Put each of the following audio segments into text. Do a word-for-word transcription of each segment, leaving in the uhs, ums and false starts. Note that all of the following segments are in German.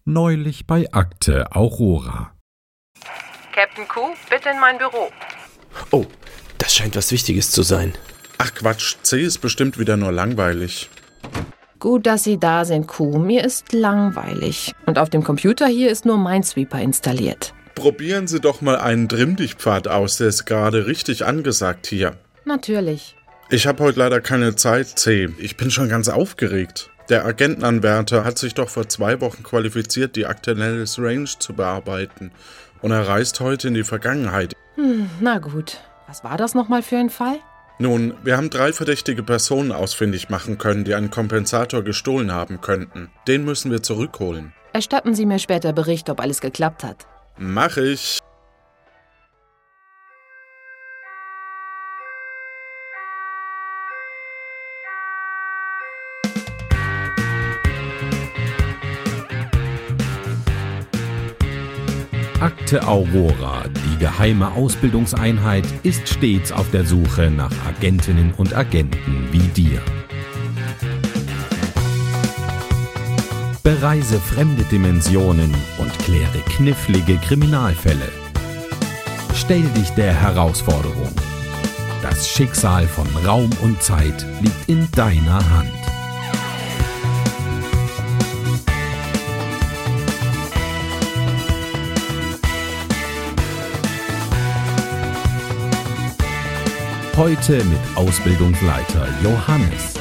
Neulich bei Akte Aurora. Captain Q, bitte in mein Büro. Oh, das scheint was Wichtiges zu sein. Ach Quatsch, C ist bestimmt wieder nur langweilig. Gut, dass Sie da sind, Q. Mir ist langweilig. Und auf dem Computer hier ist nur Minesweeper installiert. Probieren Sie doch mal einen Trimm-Dich-Pfad aus, der ist gerade richtig angesagt hier. Natürlich. Ich habe heute leider keine Zeit, C. Ich bin schon ganz aufgeregt. Der Agentenanwärter hat sich doch vor zwei Wochen qualifiziert, die Akte Nellis Range zu bearbeiten. Und er reist heute in die Vergangenheit. Hm, na gut. Was war das nochmal für ein Fall? Nun, wir haben drei verdächtige Personen ausfindig machen können, die einen Kompensator gestohlen haben könnten. Den müssen wir zurückholen. Erstatten Sie mir später Bericht, ob alles geklappt hat. Mach ich. Akte Aurora, die geheime Ausbildungseinheit, ist stets auf der Suche nach Agentinnen und Agenten wie dir. Bereise fremde Dimensionen und kläre knifflige Kriminalfälle. Stell dich der Herausforderung. Das Schicksal von Raum und Zeit liegt in deiner Hand. Heute mit Ausbildungsleiter Johannes.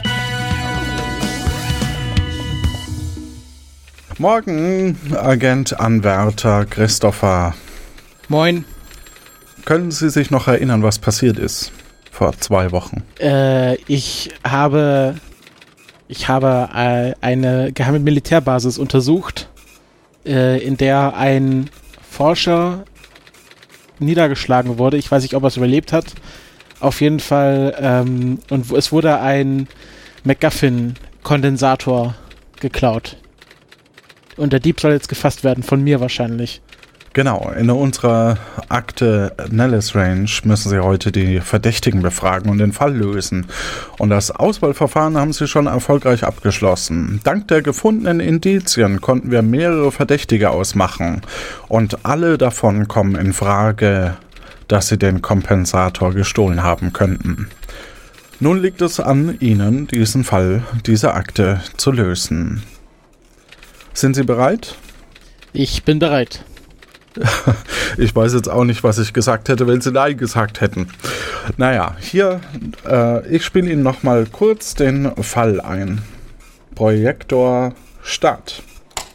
Morgen, Agentanwärter Christopher. Moin. Können Sie sich noch erinnern, was passiert ist vor zwei Wochen? Äh, ich habe, ich habe äh, eine geheime Militärbasis untersucht, äh, in der ein Forscher niedergeschlagen wurde. Ich weiß nicht, ob er es überlebt hat. Auf jeden Fall, ähm, und es wurde ein MacGuffin-Kondensator geklaut. Und der Dieb soll jetzt gefasst werden, von mir wahrscheinlich. Genau, in unserer Akte Nellis Range müssen Sie heute die Verdächtigen befragen und den Fall lösen. Und das Auswahlverfahren haben Sie schon erfolgreich abgeschlossen. Dank der gefundenen Indizien konnten wir mehrere Verdächtige ausmachen. Und alle davon kommen in Frage, dass sie den Kompensator gestohlen haben könnten. Nun liegt es an Ihnen, diesen Fall, diese Akte zu lösen. Sind Sie bereit? Ich bin bereit. Ich weiß jetzt auch nicht, was ich gesagt hätte, wenn Sie Nein gesagt hätten. Naja, hier, äh, ich spiele Ihnen nochmal kurz den Fall ein. Projektor Start.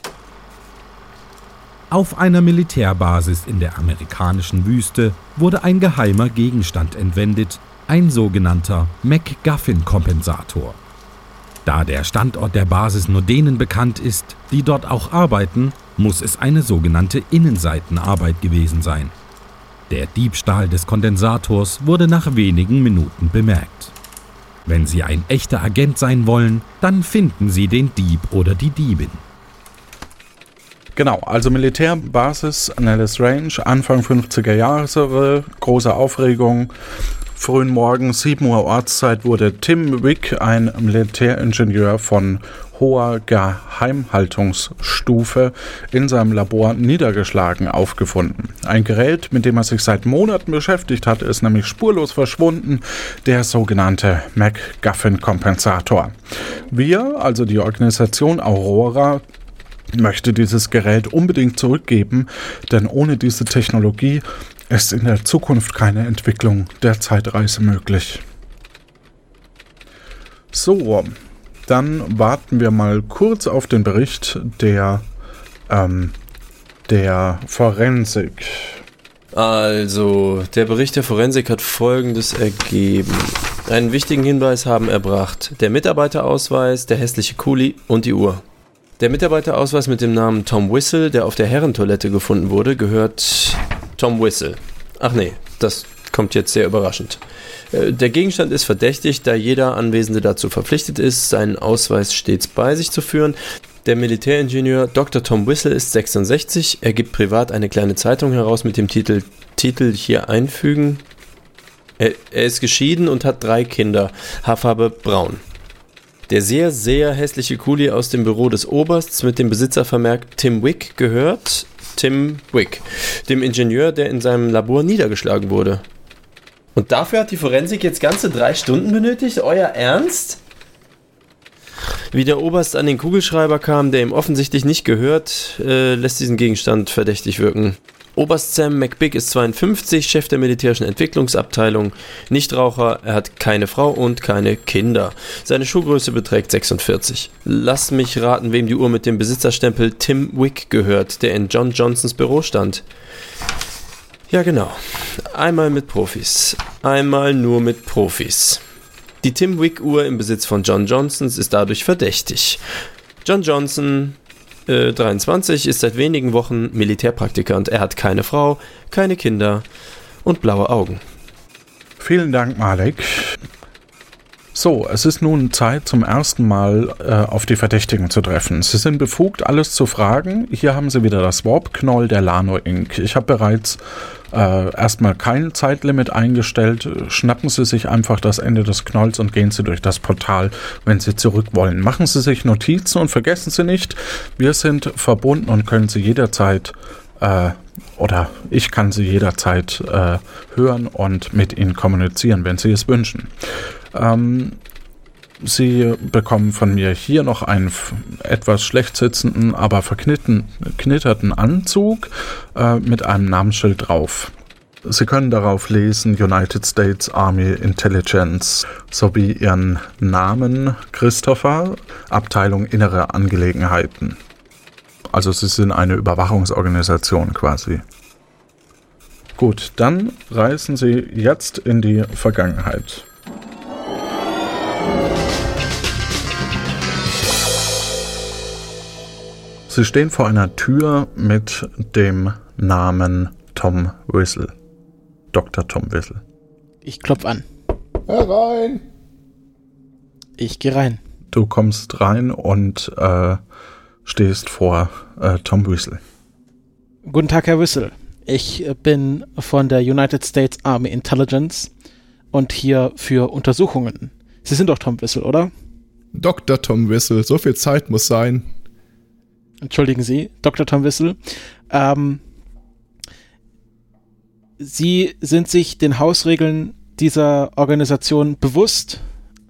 Auf einer Militärbasis in der amerikanischen Wüste wurde ein geheimer Gegenstand entwendet, ein sogenannter MacGuffin-Kompensator. Da der Standort der Basis nur denen bekannt ist, die dort auch arbeiten, muss es eine sogenannte Innenseitenarbeit gewesen sein. Der Diebstahl des Kondensators wurde nach wenigen Minuten bemerkt. Wenn Sie ein echter Agent sein wollen, dann finden Sie den Dieb oder die Diebin. Genau, also Militärbasis Nellis Range, Anfang fünfziger Jahre, große Aufregung. Frühen Morgen, sieben Uhr Ortszeit, wurde Tim Wick, ein Militäringenieur von hoher Geheimhaltungsstufe, in seinem Labor niedergeschlagen aufgefunden. Ein Gerät, mit dem er sich seit Monaten beschäftigt hat, ist nämlich spurlos verschwunden, der sogenannte MacGuffin-Kompensator. Wir, also die Organisation Aurora, möchte dieses Gerät unbedingt zurückgeben, denn ohne diese Technologie ist in der Zukunft keine Entwicklung der Zeitreise möglich. So, dann warten wir mal kurz auf den Bericht der, ähm, der Forensik. Also, der Bericht der Forensik hat Folgendes ergeben. Einen wichtigen Hinweis haben erbracht: der Mitarbeiterausweis, der hässliche Kuli und die Uhr. Der Mitarbeiterausweis mit dem Namen Tom Whistle, der auf der Herrentoilette gefunden wurde, gehört Tom Whistle. Ach nee, das kommt jetzt sehr überraschend. Der Gegenstand ist verdächtig, da jeder Anwesende dazu verpflichtet ist, seinen Ausweis stets bei sich zu führen. Der Militäringenieur Doktor Tom Whistle ist sechsundsechzig. Er gibt privat eine kleine Zeitung heraus mit dem Titel Titel hier einfügen. Er, er ist geschieden und hat drei Kinder. Haarfarbe braun. Der sehr, sehr hässliche Kuli aus dem Büro des Obersts mit dem Besitzervermerk Tim Wick gehört Tim Wick, dem Ingenieur, der in seinem Labor niedergeschlagen wurde. Und dafür hat die Forensik jetzt ganze drei Stunden benötigt? Euer Ernst? Wie der Oberst an den Kugelschreiber kam, der ihm offensichtlich nicht gehört, äh, lässt diesen Gegenstand verdächtig wirken. Oberst Sam McBig ist zweiundfünfzig, Chef der militärischen Entwicklungsabteilung, Nichtraucher, er hat keine Frau und keine Kinder. Seine Schuhgröße beträgt sechsundvierzig. Lass mich raten, wem die Uhr mit dem Besitzerstempel Tim Wick gehört, der in John Johnsons Büro stand. Ja genau, einmal mit Profis, einmal nur mit Profis. Die Tim Wick Uhr im Besitz von John Johnsons ist dadurch verdächtig. John Johnson, äh, dreiundzwanzig, ist seit wenigen Wochen Militärpraktikant. Er hat keine Frau, keine Kinder und blaue Augen. Vielen Dank, Malek. So, es ist nun Zeit, zum ersten Mal äh, auf die Verdächtigen zu treffen. Sie sind befugt, alles zu fragen. Hier haben Sie wieder das Warp-Knoll der Lano Incorporated. Ich habe bereits äh, erstmal kein Zeitlimit eingestellt. Schnappen Sie sich einfach das Ende des Knolls und gehen Sie durch das Portal, wenn Sie zurück wollen. Machen Sie sich Notizen und vergessen Sie nicht, wir sind verbunden und können Sie jederzeit äh, oder ich kann Sie jederzeit äh, hören und mit Ihnen kommunizieren, wenn Sie es wünschen. Ähm, Sie bekommen von mir hier noch einen f- etwas schlecht sitzenden, aber verknitterten Anzug äh, mit einem Namensschild drauf. Sie können darauf lesen United States Army Intelligence sowie Ihren Namen Christopher, Abteilung Innere Angelegenheiten. Also Sie sind eine Überwachungsorganisation quasi. Gut, dann reisen Sie jetzt in die Vergangenheit. Sie stehen vor einer Tür mit dem Namen Tom Whistle. Doktor Tom Whistle. Ich klopf an. Herein! Ich gehe rein. Du kommst rein und äh, stehst vor äh, Tom Whistle. Guten Tag, Herr Whistle. Ich bin von der United States Army Intelligence und hier für Untersuchungen. Sie sind doch Tom Whistle, oder? Doktor Tom Whistle, so viel Zeit muss sein. Entschuldigen Sie, Doktor Tom Whistle. Ähm, Sie sind sich den Hausregeln dieser Organisation bewusst?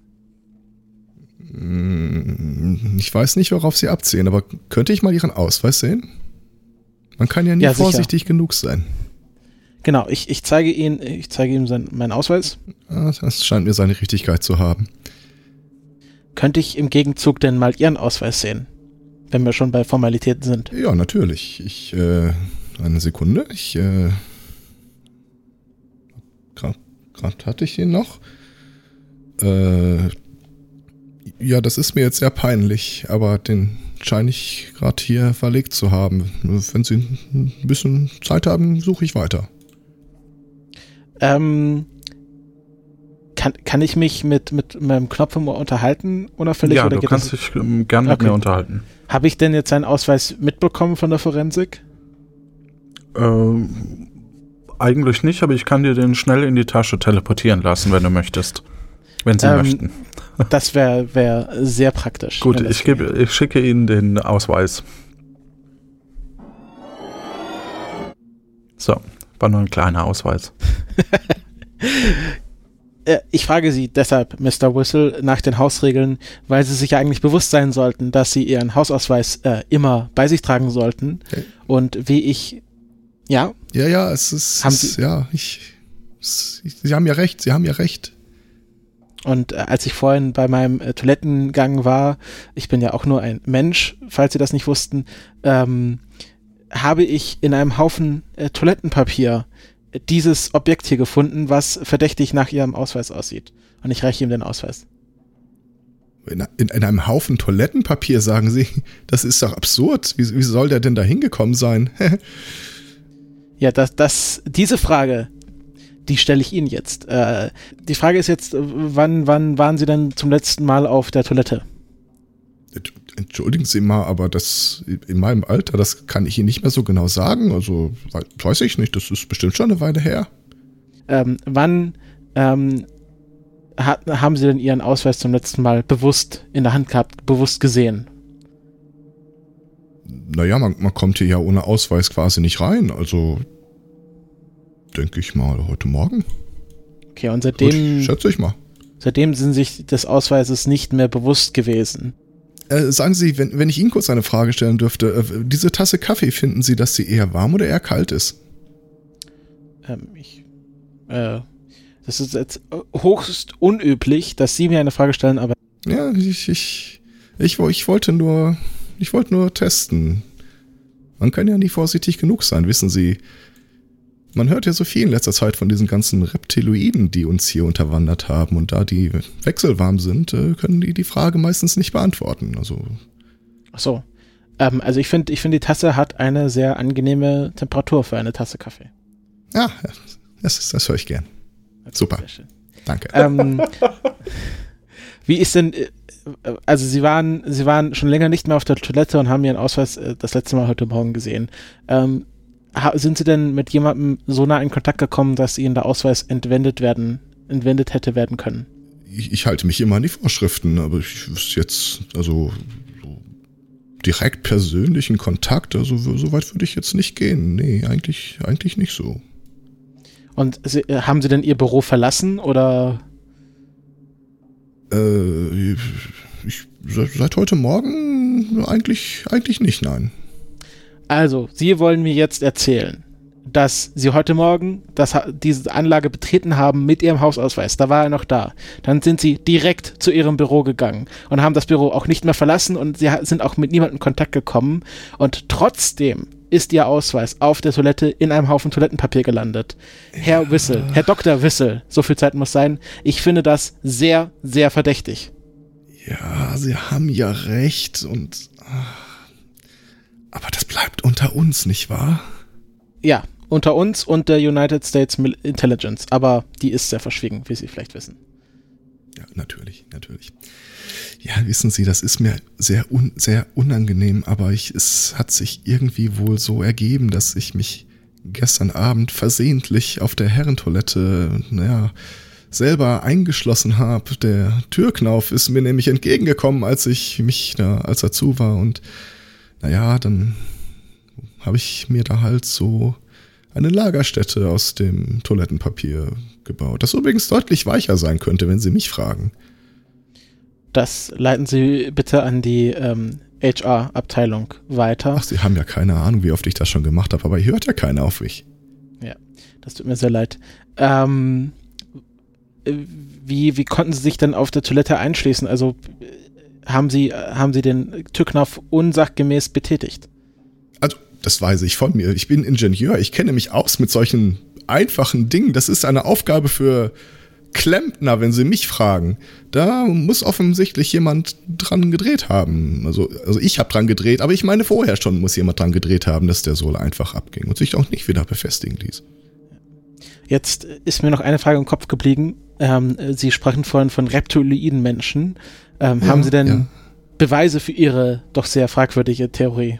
Ich weiß nicht, worauf Sie abzielen, aber könnte ich mal Ihren Ausweis sehen? Man kann ja nie Ja, vorsichtig genug sein. Genau, ich, ich zeige Ihnen, ich zeige Ihnen sein, meinen Ausweis. Das scheint mir seine Richtigkeit zu haben. Könnte ich im Gegenzug denn mal Ihren Ausweis sehen? Wenn wir schon bei Formalitäten sind. Ja, natürlich. Ich, äh, eine Sekunde. Ich, äh, gerade hatte ich ihn noch. Äh, ja, das ist mir jetzt sehr peinlich, aber den scheine ich gerade hier verlegt zu haben. Wenn Sie ein bisschen Zeit haben, suche ich weiter. Ähm, kann, kann ich mich mit, mit meinem Knopf im Ohr unterhalten, unauffällig? Ja, oder du geht kannst das? dich ähm, gerne mit Okay. mir unterhalten. Habe ich denn jetzt seinen Ausweis mitbekommen von der Forensik? Ähm, eigentlich nicht, aber ich kann dir den schnell in die Tasche teleportieren lassen, wenn du möchtest. Wenn sie Ähm, möchten. Das wäre wär sehr praktisch. Gut, wenn das ich, gebe, ich schicke Ihnen den Ausweis. So, war nur ein kleiner Ausweis. Äh, Ich frage Sie deshalb, Mister Whistle, nach den Hausregeln, weil Sie sich ja eigentlich bewusst sein sollten, dass Sie Ihren Hausausweis äh, immer bei sich tragen sollten. Okay. Und wie ich, ja, Ja, ja, es ist, Haben es, Sie- ja, ich, es, Sie haben ja recht, Sie haben ja recht. und äh, als ich vorhin bei meinem äh, Toilettengang war, ich bin ja auch nur ein Mensch, falls Sie das nicht wussten, ähm, habe ich in einem Haufen äh, Toilettenpapier äh, dieses Objekt hier gefunden, was verdächtig nach Ihrem Ausweis aussieht. Und ich reiche ihm den Ausweis. In, in, in einem Haufen Toilettenpapier, sagen Sie, das ist doch absurd. Wie, wie soll der denn da hingekommen sein? Ja, das, das, diese Frage, die stelle ich Ihnen jetzt. Äh, die Frage ist jetzt, äh, wann, wann waren Sie denn zum letzten Mal auf der Toilette? Entschuldigen Sie mal, aber das in meinem Alter, das kann ich Ihnen nicht mehr so genau sagen. Also, wei- weiß ich nicht, das ist bestimmt schon eine Weile her. Ähm, wann, ähm, ha- haben Sie denn Ihren Ausweis zum letzten Mal bewusst in der Hand gehabt, bewusst gesehen? Naja, man, man kommt hier ja ohne Ausweis quasi nicht rein, also denke ich mal heute Morgen. Okay, und seitdem, Gut, schätze ich mal. seitdem sind Sie sich des Ausweises nicht mehr bewusst gewesen. Äh, sagen Sie, wenn, wenn ich Ihnen kurz eine Frage stellen dürfte, äh, diese Tasse Kaffee, finden Sie, dass sie eher warm oder eher kalt ist? Ähm, ich, äh, das ist jetzt höchst unüblich, dass Sie mir eine Frage stellen, aber Ja, ich, ich, ich, ich wollte nur, ich wollte nur testen. Man kann ja nie vorsichtig genug sein, wissen Sie. Man hört ja so viel in letzter Zeit von diesen ganzen Reptiloiden, die uns hier unterwandert haben. Und da die wechselwarm sind, können die die Frage meistens nicht beantworten. Also ach so. Ähm, also ich finde, ich finde, die Tasse hat eine sehr angenehme Temperatur für eine Tasse Kaffee. ja, das, das höre ich gern. Super, Sehr schön. danke. Ähm, wie ist denn, äh, also Sie waren, Sie waren schon länger nicht mehr auf der Toilette und haben Ihren Ausweis äh, das letzte Mal heute Morgen gesehen. Ähm, ha, sind Sie denn mit jemandem so nah in Kontakt gekommen, dass Ihnen der Ausweis entwendet werden, entwendet hätte werden können? Ich, ich halte mich immer an die Vorschriften, aber ich wüsste jetzt, also so direkt persönlichen Kontakt, also so weit würde ich jetzt nicht gehen. Nee, eigentlich, eigentlich nicht so. Und Sie, äh, haben Sie denn Ihr Büro verlassen oder? Äh, ich, seit, seit heute Morgen eigentlich, eigentlich nicht, nein. Also, Sie wollen mir jetzt erzählen, dass Sie heute Morgen das, diese Anlage betreten haben mit Ihrem Hausausweis. Da war er noch da. Dann sind Sie direkt zu Ihrem Büro gegangen und haben das Büro auch nicht mehr verlassen und Sie sind auch mit niemandem in Kontakt gekommen. Und trotzdem ist Ihr Ausweis auf der Toilette in einem Haufen Toilettenpapier gelandet. Herr ja. Wissel, Herr Doktor Wissel, so viel Zeit muss sein. Ich finde das sehr, sehr verdächtig. Ja, Sie haben ja recht und... Aber das bleibt unter uns, nicht wahr? Ja, unter uns und der United States Intelligence. Aber die ist sehr verschwiegen, wie Sie vielleicht wissen. Ja, natürlich, natürlich. Ja, wissen Sie, das ist mir sehr, un, sehr unangenehm, aber ich, es hat sich irgendwie wohl so ergeben, dass ich mich gestern Abend versehentlich auf der Herrentoilette, naja, selber eingeschlossen habe. Der Türknauf ist mir nämlich entgegengekommen, als ich mich da, als er zu war und naja, dann habe ich mir da halt so eine Lagerstätte aus dem Toilettenpapier gebaut, das übrigens deutlich weicher sein könnte, wenn Sie mich fragen. Das leiten Sie bitte an die ähm, H R-Abteilung weiter. Ach, Sie haben ja keine Ahnung, wie oft ich das schon gemacht habe, aber hier hört ja keiner auf mich. Ja, das tut mir sehr leid. Ähm, wie, wie konnten Sie sich denn auf der Toilette einschließen? Also haben Sie, haben Sie den Türknauf unsachgemäß betätigt? Also, das weiß ich von mir. Ich bin Ingenieur, ich kenne mich aus mit solchen einfachen Dingen. Das ist eine Aufgabe für Klempner, wenn Sie mich fragen. Da muss offensichtlich jemand dran gedreht haben. Also, also ich habe dran gedreht, aber ich meine vorher schon muss jemand dran gedreht haben, dass der Sohle einfach abging und sich auch nicht wieder befestigen ließ. Jetzt ist mir noch eine Frage im Kopf geblieben. Ähm, Sie sprachen vorhin von reptiloiden Menschen. Ähm, ja, haben Sie denn ja. Beweise für Ihre doch sehr fragwürdige Theorie?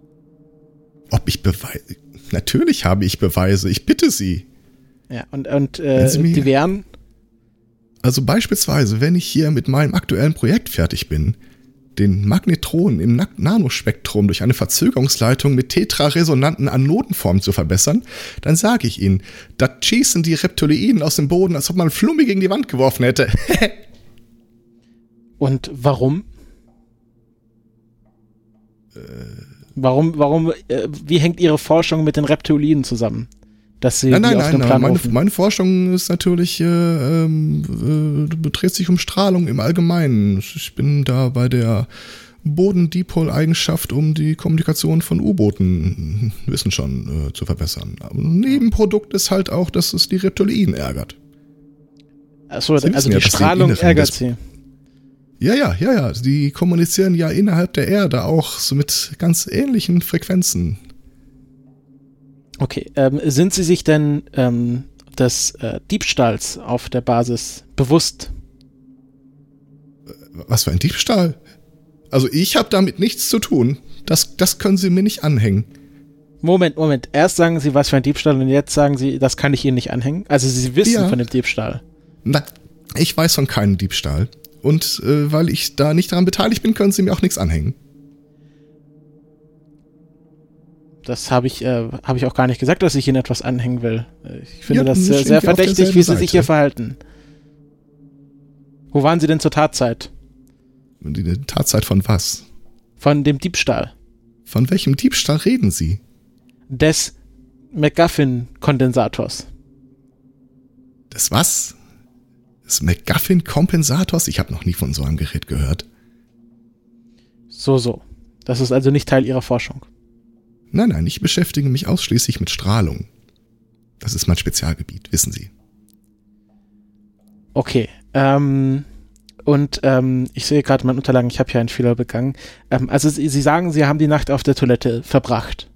Ob ich Beweise? Natürlich habe ich Beweise. Ich bitte Sie. Ja, und, und äh, die wären? Also beispielsweise, wenn ich hier mit meinem aktuellen Projekt fertig bin, den Magnetron im Nanospektrum durch eine Verzögerungsleitung mit tetraresonanten Anodenformen zu verbessern, dann sage ich Ihnen, da schießen die Reptiloiden aus dem Boden, als ob man Flummi gegen die Wand geworfen hätte. Und warum? Äh, warum, warum, äh, wie hängt Ihre Forschung mit den Reptiloiden zusammen? Dass Sie nein, nein, auf nein, den Plan nein. Meine, rufen? meine Forschung ist natürlich, äh, äh, dreht sich um Strahlung im Allgemeinen. Ich bin da bei der Bodendipol-Eigenschaft, um die Kommunikation von U-Booten, wissen schon, äh, zu verbessern. Aber ein Nebenprodukt ist halt auch, dass es die Reptiloiden ärgert. Achso, also die ja, Strahlung ärgert sie. Ja, ja, ja, ja. Die kommunizieren ja innerhalb der Erde auch so mit ganz ähnlichen Frequenzen. Okay, ähm, sind Sie sich denn ähm, des äh, Diebstahls auf der Basis bewusst? Was für ein Diebstahl? Also ich habe damit nichts zu tun. Das, das können Sie mir nicht anhängen. Moment, Moment. Erst sagen Sie, was für ein Diebstahl und jetzt sagen Sie, das kann ich Ihnen nicht anhängen. Also Sie wissen ja von dem Diebstahl. Na, Ich weiß von keinem Diebstahl. Und äh, weil ich da nicht daran beteiligt bin, können Sie mir auch nichts anhängen. Das habe ich, äh, hab ich auch gar nicht gesagt, dass ich Ihnen etwas anhängen will. Ich finde Ja, das dann äh, stehen sehr wir auf verdächtig, derselben wie Sie sich Seite. hier verhalten. Wo waren Sie denn zur Tatzeit? Die Tatzeit von was? Von dem Diebstahl. Von welchem Diebstahl reden Sie? Des McGuffin-Kondensators. Das was? Des McGuffin-Kompensators? Ich habe noch nie von so einem Gerät gehört. So, so. Das ist also nicht Teil Ihrer Forschung. Nein, nein, ich beschäftige mich ausschließlich mit Strahlung. Das ist mein Spezialgebiet, wissen Sie. Okay. Ähm, und ähm, ich sehe gerade in meinen Unterlagen, ich habe hier einen Fehler begangen. Ähm, also Sie, Sie sagen, Sie haben die Nacht auf der Toilette verbracht.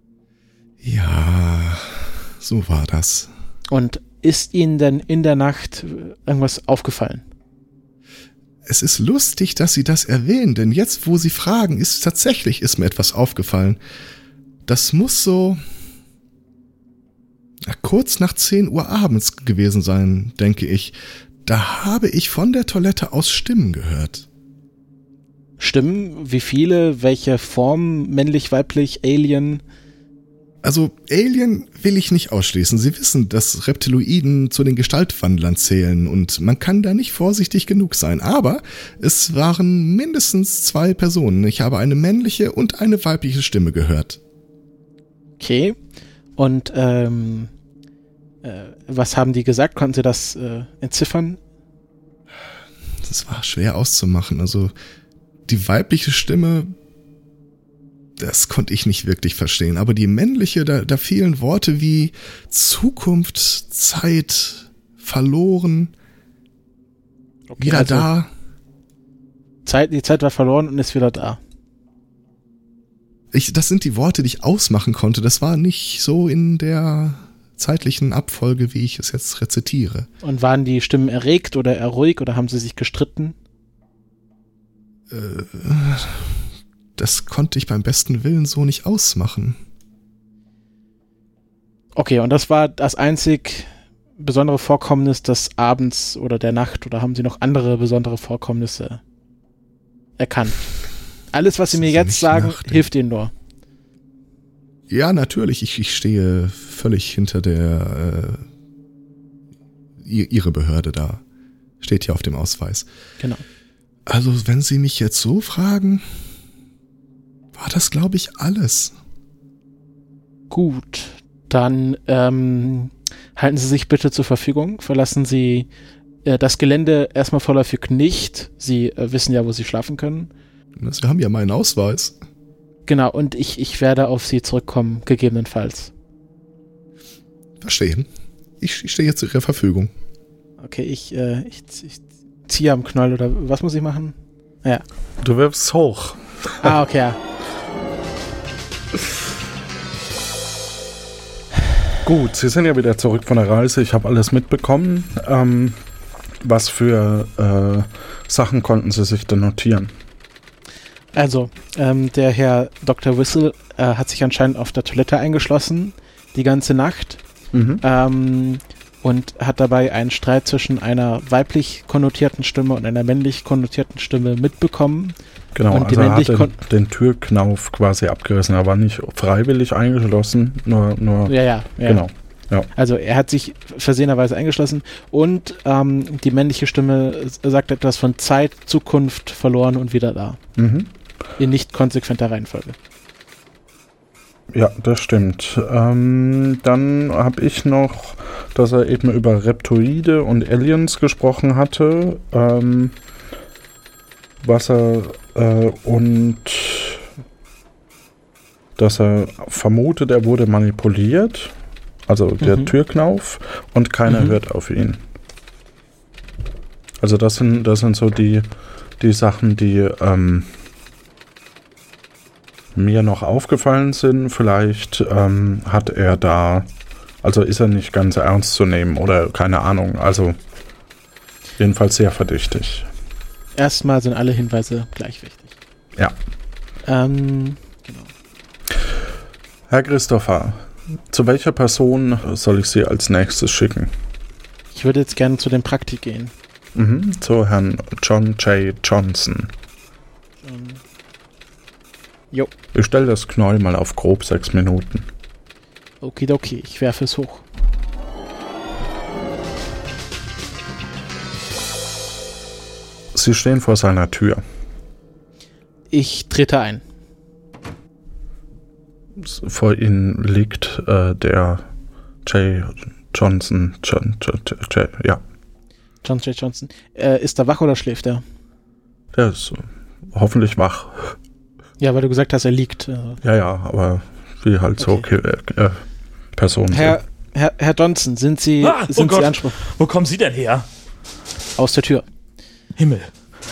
Ja, so war das. Und ist Ihnen denn in der Nacht irgendwas aufgefallen? Es ist lustig, dass Sie das erwähnen, denn jetzt, wo Sie fragen, ist tatsächlich ist mir etwas aufgefallen. Das muss so na, kurz nach zehn Uhr abends gewesen sein, denke ich. Da habe ich von der Toilette aus Stimmen gehört. Stimmen? Wie viele? Welche Form? Männlich, weiblich, Alien? Also Alien will ich nicht ausschließen. Sie wissen, dass Reptiloiden zu den Gestaltwandlern zählen und man kann da nicht vorsichtig genug sein. Aber es waren mindestens zwei Personen. Ich habe eine männliche und eine weibliche Stimme gehört. Okay. Und ähm, äh, was haben die gesagt? Konnten Sie das äh, entziffern? Das war schwer auszumachen. Also die weibliche Stimme, das konnte ich nicht wirklich verstehen. Aber die männliche, da, da fielen Worte wie Zukunft, Zeit, verloren, Okay, wieder also da. Zeit, die Zeit war verloren und ist wieder da. Ich, das sind die Worte, die ich ausmachen konnte. Das war nicht so in der zeitlichen Abfolge, wie ich es jetzt rezitiere. Und waren die Stimmen erregt oder eher ruhig oder haben sie sich gestritten? Äh, das konnte ich beim besten Willen so nicht ausmachen. Okay, und das war das einzig besondere Vorkommnis des Abends oder der Nacht oder haben Sie noch andere besondere Vorkommnisse erkannt? Alles, was Sie mir jetzt sagen, nachdenken. hilft Ihnen nur. Ja, natürlich. Ich, ich stehe völlig hinter der äh, ihre Behörde da. Steht hier auf dem Ausweis. Genau. Also, wenn Sie mich jetzt so fragen, war das, glaube ich, alles. Gut, dann ähm, halten Sie sich bitte zur Verfügung. Verlassen Sie äh, das Gelände erstmal vorläufig nicht. Sie äh, wissen ja, wo Sie schlafen können. Sie haben ja meinen Ausweis. Genau, und ich, ich werde auf Sie zurückkommen, gegebenenfalls. Verstehen. Ich, ich stehe jetzt zu Ihrer Verfügung. Okay, ich, äh, ich, ich ziehe am Knoll oder was muss ich machen? Ja. Du wirfst hoch. Ah, okay, ja. Gut, Sie sind ja wieder zurück von der Reise. Ich habe alles mitbekommen. Ähm, was für äh, Sachen konnten Sie sich denn notieren? Also, ähm, der Herr Doktor Whistle äh, hat sich anscheinend auf der Toilette eingeschlossen, die ganze Nacht, Mhm. ähm, und hat dabei einen Streit zwischen einer weiblich konnotierten Stimme und einer männlich konnotierten Stimme mitbekommen. Genau, Und die also er hat männlich den, den Türknauf quasi abgerissen. Er war nicht freiwillig eingeschlossen, nur, nur Ja, ja, ja. genau. Ja. Also er hat sich versehenerweise eingeschlossen und ähm, die männliche Stimme s- sagt etwas von Zeit, Zukunft, verloren und wieder da. Mhm. In nicht konsequenter Reihenfolge. Ja, das stimmt. Ähm, dann habe ich noch, dass er eben über Reptoide und Aliens gesprochen hatte. Ähm, was er äh, und dass er vermutet, er wurde manipuliert. Also der Mhm. Türknauf und keiner Mhm. hört auf ihn. Also das sind, das sind so die, die Sachen, die ähm, mir noch aufgefallen sind. Vielleicht ähm, hat er da, also ist er nicht ganz ernst zu nehmen oder keine Ahnung. Also jedenfalls sehr verdächtig. Erstmal sind alle Hinweise gleich wichtig. Ja. Ähm, genau. Herr Christopher, zu welcher Person soll ich Sie als nächstes schicken? Ich würde jetzt gerne zu dem Praktik gehen. Mhm, zu Herrn John J. Johnson. Ähm, jo. Ich stelle das Knäuel mal auf grob sechs Minuten. Okidoki, ich werfe es hoch. Sie stehen vor seiner Tür. Ich trete ein. Vor Ihnen liegt äh, der J. Johnson. John, J, J, J, ja. John J. Johnson. Äh, ist er wach oder schläft er? Der ist hoffentlich wach. Ja, weil du gesagt hast, er liegt. Äh. Ja, ja, aber wie halt so Okay. äh, Personen. Herr, Herr, Herr Johnson, sind Sie, Ah, oh sind Gott. Sie Anspruch? Wo kommen Sie denn her? Aus der Tür. Himmel.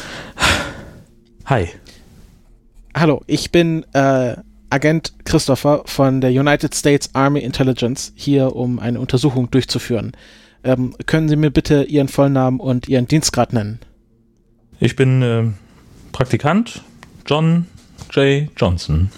Hi. Hallo, ich bin äh, Agent Christopher von der United States Army Intelligence, hier um eine Untersuchung durchzuführen. Ähm, können Sie mir bitte Ihren Vollnamen und Ihren Dienstgrad nennen? Ich bin äh, Praktikant John J. Johnson.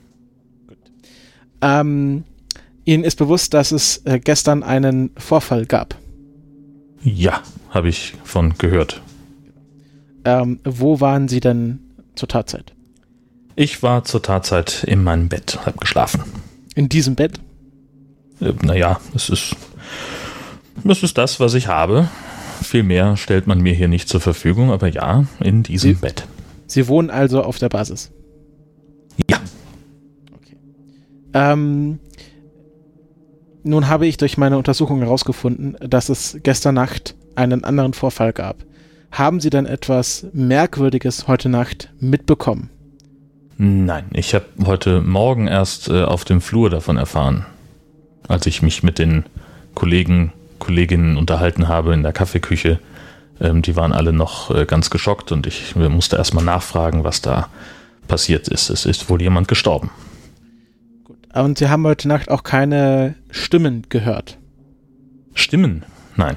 Ähm, Ihnen ist bewusst, dass es äh, gestern einen Vorfall gab. Ja, habe ich von gehört. Ähm, wo waren Sie denn zur Tatzeit? Ich war zur Tatzeit in meinem Bett, habe geschlafen. In diesem Bett? Äh, naja, es ist, es ist das, was ich habe. Viel mehr stellt man mir hier nicht zur Verfügung, aber ja, in diesem Sie- Bett. Sie wohnen also auf der Basis? Ja. Okay. Ähm, nun habe ich durch meine Untersuchung herausgefunden, dass es gestern Nacht einen anderen Vorfall gab. Haben Sie denn etwas Merkwürdiges heute Nacht mitbekommen? Nein, ich habe heute Morgen erst äh, auf dem Flur davon erfahren, als ich mich mit den Kollegen, Kolleginnen unterhalten habe in der Kaffeeküche. Ähm, die waren alle noch äh, ganz geschockt und ich äh, musste erstmal nachfragen, was da passiert ist. Es ist wohl jemand gestorben. Gut. Und Sie haben heute Nacht auch keine Stimmen gehört? Stimmen? Nein.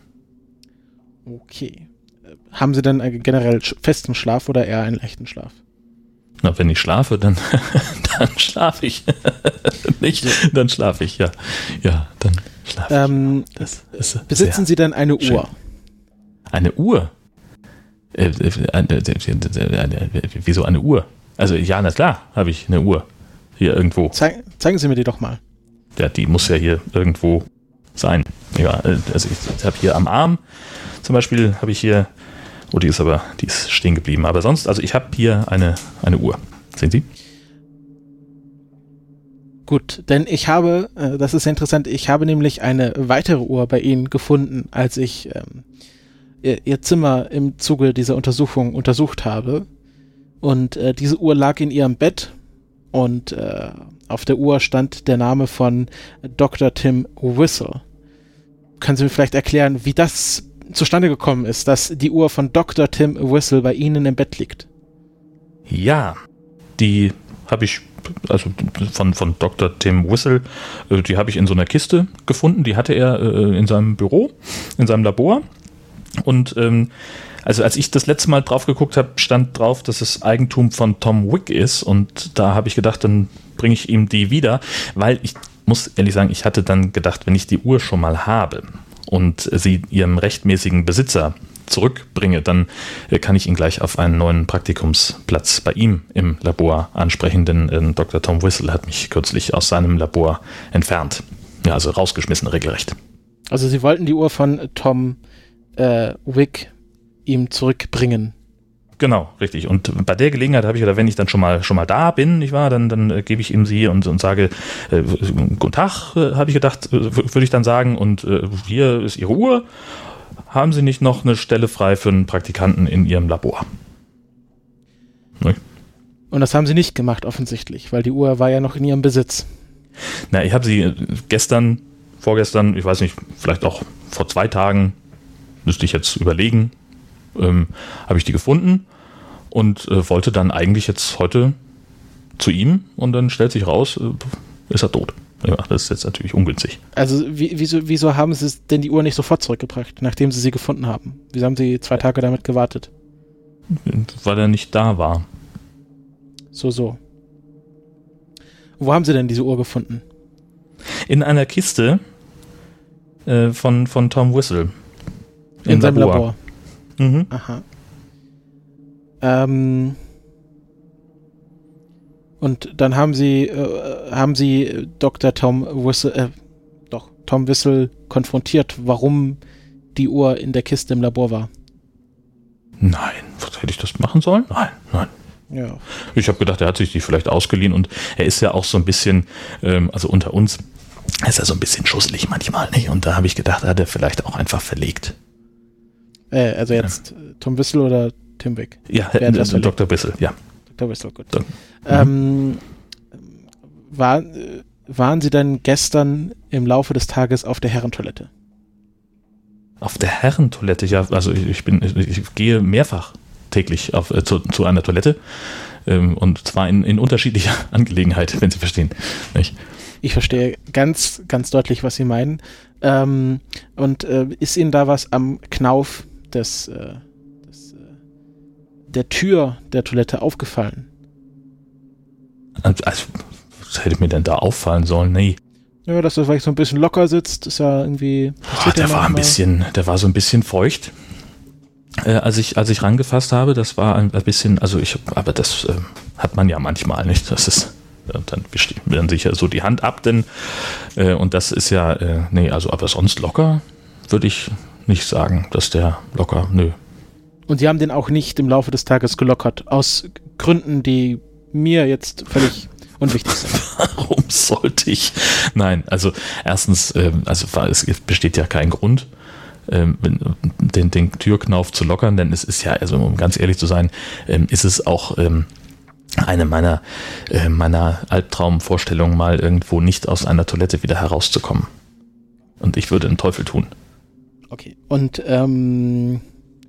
Okay. Äh, Haben Sie denn einen generell sch- festen Schlaf oder eher einen leichten Schlaf? Na, wenn ich schlafe, dann, dann schlafe ich. Nicht, dann schlafe ich, ja. Ja, dann schlafe ich. Ähm, Das ist besitzen sehr Sie denn eine schön. Uhr? Eine Uhr? Äh, äh, äh, äh, äh, wieso eine Uhr? Also ja, na klar, habe ich eine Uhr. Hier irgendwo. Zei- zeigen Sie mir die doch mal. Ja, die muss ja hier irgendwo sein. Ja, äh, also ich, ich habe hier am Arm zum Beispiel, habe ich hier, oh, die ist aber, die ist stehen geblieben. Aber sonst, also ich habe hier eine, eine Uhr. Sehen Sie? Gut, denn ich habe, äh, das ist sehr interessant, ich habe nämlich eine weitere Uhr bei Ihnen gefunden, als ich ähm, ihr, ihr Zimmer im Zuge dieser Untersuchung untersucht habe. Und äh, diese Uhr lag in Ihrem Bett und äh, auf der Uhr stand der Name von Doktor Tim Whistle. Können Sie mir vielleicht erklären, wie das zustande gekommen ist, dass die Uhr von Doktor Tim Whistle bei Ihnen im Bett liegt? Ja, die habe ich, also von, von Doktor Tim Whistle, äh, die habe ich in so einer Kiste gefunden. Die hatte er äh, in seinem Büro, in seinem Labor. Und ähm, also als ich das letzte Mal drauf geguckt habe, stand drauf, dass es Eigentum von Tom Wick ist. Und da habe ich gedacht, dann bringe ich ihm die wieder, weil ich muss ehrlich sagen, ich hatte dann gedacht, wenn ich die Uhr schon mal habe und sie ihrem rechtmäßigen Besitzer zurückbringe, dann äh, kann ich ihn gleich auf einen neuen Praktikumsplatz bei ihm im Labor ansprechen, denn äh, Doktor Tom Whistle hat mich kürzlich aus seinem Labor entfernt. Ja, also rausgeschmissen, regelrecht. Also Sie wollten die Uhr von Tom äh, Wick ihm zurückbringen. Genau, richtig. Und bei der Gelegenheit habe ich gedacht, wenn ich dann schon mal schon mal da bin, nicht wahr, dann, dann äh, gebe ich ihm sie und, und sage, äh, guten Tag, äh, habe ich gedacht, äh, würde ich dann sagen, und äh, hier ist Ihre Uhr. Haben Sie nicht noch eine Stelle frei für einen Praktikanten in Ihrem Labor? Ne? Und das haben Sie nicht gemacht, offensichtlich, weil die Uhr war ja noch in Ihrem Besitz. Na, ich habe sie äh, gestern, vorgestern, ich weiß nicht, vielleicht auch vor zwei Tagen, müsste ich jetzt überlegen, ähm, habe ich die gefunden und äh, wollte dann eigentlich jetzt heute zu ihm und dann stellt sich raus, äh, ist er tot. Ja, das ist jetzt natürlich ungünstig. Also wie, wieso, wieso haben Sie denn die Uhr nicht sofort zurückgebracht, nachdem Sie sie gefunden haben? Wieso haben Sie zwei Tage damit gewartet? Weil er nicht da war. So, so. Wo haben Sie denn diese Uhr gefunden? In einer Kiste äh, von, von Tom Whistle. In Im seinem Labor. Mhm. Aha. Ähm, und dann haben sie, äh, haben sie Doktor Tom Whistle, äh, doch, Tom Whistle konfrontiert, warum die Uhr in der Kiste im Labor war. Nein, was hätte ich das machen sollen? Nein, nein. Ja. Ich habe gedacht, er hat sich die vielleicht ausgeliehen und er ist ja auch so ein bisschen, ähm, also unter uns, er ist ja so ein bisschen schusselig manchmal, nicht? Und da habe ich gedacht, er hat er vielleicht auch einfach verlegt. Äh, also jetzt ja. Tom Whistle oder Tim Wick? Ja, äh, also Doktor Whistle, ja. Doktor Whistle, gut. So. Ähm, war, waren Sie denn gestern im Laufe des Tages auf der Herrentoilette? Auf der Herrentoilette, ja, also ich, ich bin, ich, ich gehe mehrfach täglich auf, äh, zu, zu einer Toilette ähm, und zwar in, in unterschiedlicher Angelegenheit, wenn Sie verstehen. Nicht? Ich verstehe ganz, ganz deutlich, was Sie meinen. Ähm, und äh, ist Ihnen da was am Knauf des, äh, des, äh, der Tür der Toilette aufgefallen? Also, was hätte mir denn da auffallen sollen? Nee. Ja, dass das vielleicht so ein bisschen locker sitzt, ist ja irgendwie... Oh, der war ein bisschen, der war so ein bisschen feucht, äh, als ich, als ich rangefasst habe. Das war ein bisschen, also ich, aber das äh, hat man ja manchmal nicht. Das ist, äh, dann wischt man sich ja so die Hand ab, denn äh, und das ist ja, äh, nee, also aber sonst locker würde ich nicht sagen, dass der locker, nö. Und Sie haben den auch nicht im Laufe des Tages gelockert, aus Gründen, die mir jetzt völlig unwichtig sind. Warum sollte ich? Nein, also erstens, ähm, also es besteht ja kein Grund, ähm, den, den Türknauf zu lockern, denn es ist ja, also um ganz ehrlich zu sein, ähm, ist es auch ähm, eine meiner, äh, meiner Albtraumvorstellungen, mal irgendwo nicht aus einer Toilette wieder herauszukommen. Und ich würde den Teufel tun. Okay, und ähm,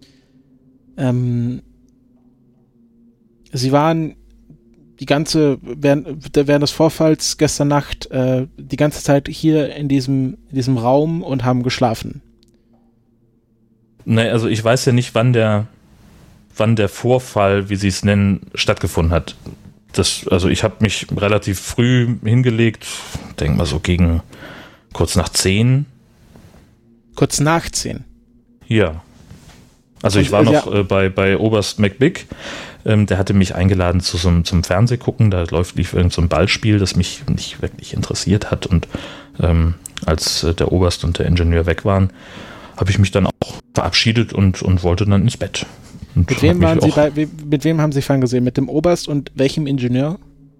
ähm, Sie waren die ganze, während, während des Vorfalls gestern Nacht äh, die ganze Zeit hier in diesem, in diesem Raum und haben geschlafen. Naja, also ich weiß ja nicht, wann der, wann der Vorfall, wie Sie es nennen, stattgefunden hat. Das, also ich habe mich relativ früh hingelegt, denk mal so gegen kurz nach zehn. Kurz nach zehn? Ja. Also ich war noch ja. äh, bei, bei Oberst McBig. Ähm, der hatte mich eingeladen zu so, zum Fernsehgucken. Da läuft lief irgend so ein Ballspiel, das mich nicht wirklich interessiert hat. Und ähm, als äh, der Oberst und der Ingenieur weg waren, habe ich mich dann auch verabschiedet und, und wollte dann ins Bett. Und mit wem waren Sie bei, mit wem haben Sie ferngesehen? Mit dem Oberst und welchem Ingenieur?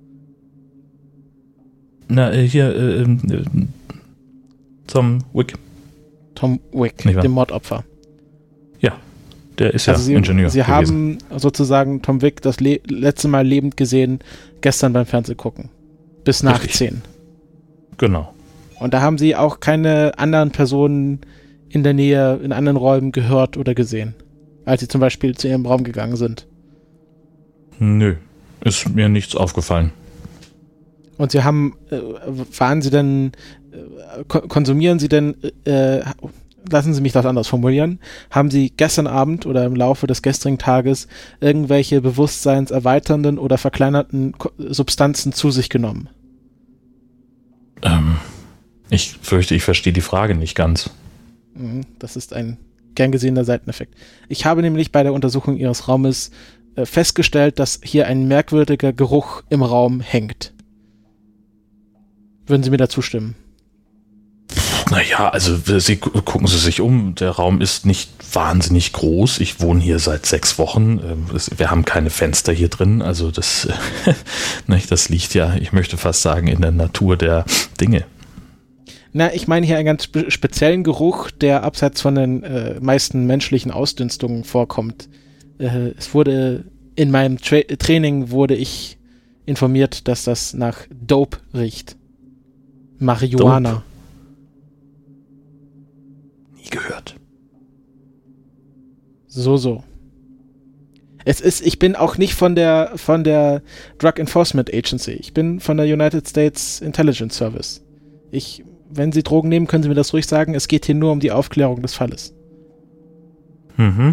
Na, äh, hier, äh, äh, Tom Wick. Tom Wick, dem Mordopfer. Ja. Der ist also ja Sie, Ingenieur. Sie haben sozusagen Tom Wick das le- letzte Mal lebend gesehen, gestern beim Fernsehgucken. Bis nach Richtig. zehn. Genau. Und da haben Sie auch keine anderen Personen in der Nähe, in anderen Räumen gehört oder gesehen, als Sie zum Beispiel zu Ihrem Raum gegangen sind? Nö, ist mir nichts aufgefallen. Und Sie haben, äh, waren Sie denn, äh, konsumieren Sie denn, äh, lassen Sie mich das anders formulieren, haben Sie gestern Abend oder im Laufe des gestrigen Tages irgendwelche bewusstseinserweiternden oder verkleinerten Substanzen zu sich genommen? Ähm, ich fürchte, ich verstehe die Frage nicht ganz. Das ist ein gern gesehener Seiteneffekt. Ich habe nämlich bei der Untersuchung Ihres Raumes äh, festgestellt, dass hier ein merkwürdiger Geruch im Raum hängt. Würden Sie mir da zustimmen? Naja, also Sie gucken Sie sich um. Der Raum ist nicht wahnsinnig groß. Ich wohne hier seit sechs Wochen. Wir haben keine Fenster hier drin. Also das, das liegt ja, ich möchte fast sagen, in der Natur der Dinge. Na, ich meine hier einen ganz spe- speziellen Geruch, der abseits von den äh, meisten menschlichen Ausdünstungen vorkommt. Äh, es wurde, in meinem Tra- Training wurde ich informiert, dass das nach Dope riecht. Marihuana. Dope? Nie gehört. So, so. Es ist, ich bin auch nicht von der, von der Drug Enforcement Agency. Ich bin von der United States Intelligence Service. Ich, wenn Sie Drogen nehmen, können Sie mir das ruhig sagen. Es geht hier nur um die Aufklärung des Falles. Mhm.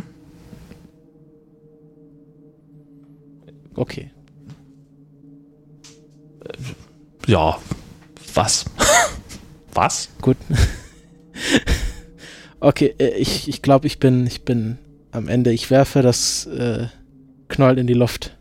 Okay. Ja, was? Was? Gut. Okay, ich, ich glaube, ich bin, ich bin am Ende. Ich werfe das äh, Knoll in die Luft.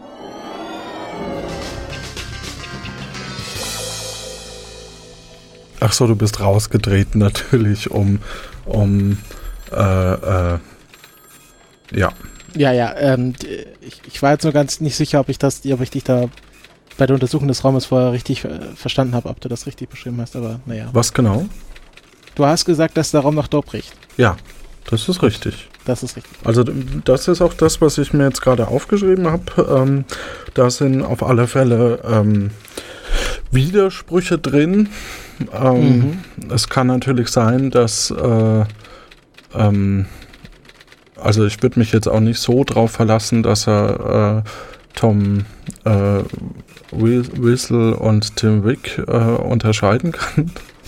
Ach so, du bist rausgetreten natürlich, um, um, äh, äh, ja. Ja, ja, ähm, ich, ich war jetzt nur ganz nicht sicher, ob ich das, ob ich dich da bei der Untersuchung des Raumes vorher richtig äh, verstanden habe, ob du das richtig beschrieben hast, aber naja. Was genau? Du hast gesagt, dass der Raum nach Dope riecht. Ja, das ist richtig. Das ist richtig. Also das ist auch das, was ich mir jetzt gerade aufgeschrieben habe. Ähm, da sind auf alle Fälle ähm, Widersprüche drin. Ähm, mhm. Es kann natürlich sein, dass äh, ähm, also ich würde mich jetzt auch nicht so drauf verlassen, dass er äh, Tom äh, Whistle und Tim Wick äh, unterscheiden kann.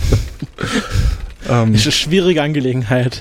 ähm, ist eine schwierige Angelegenheit.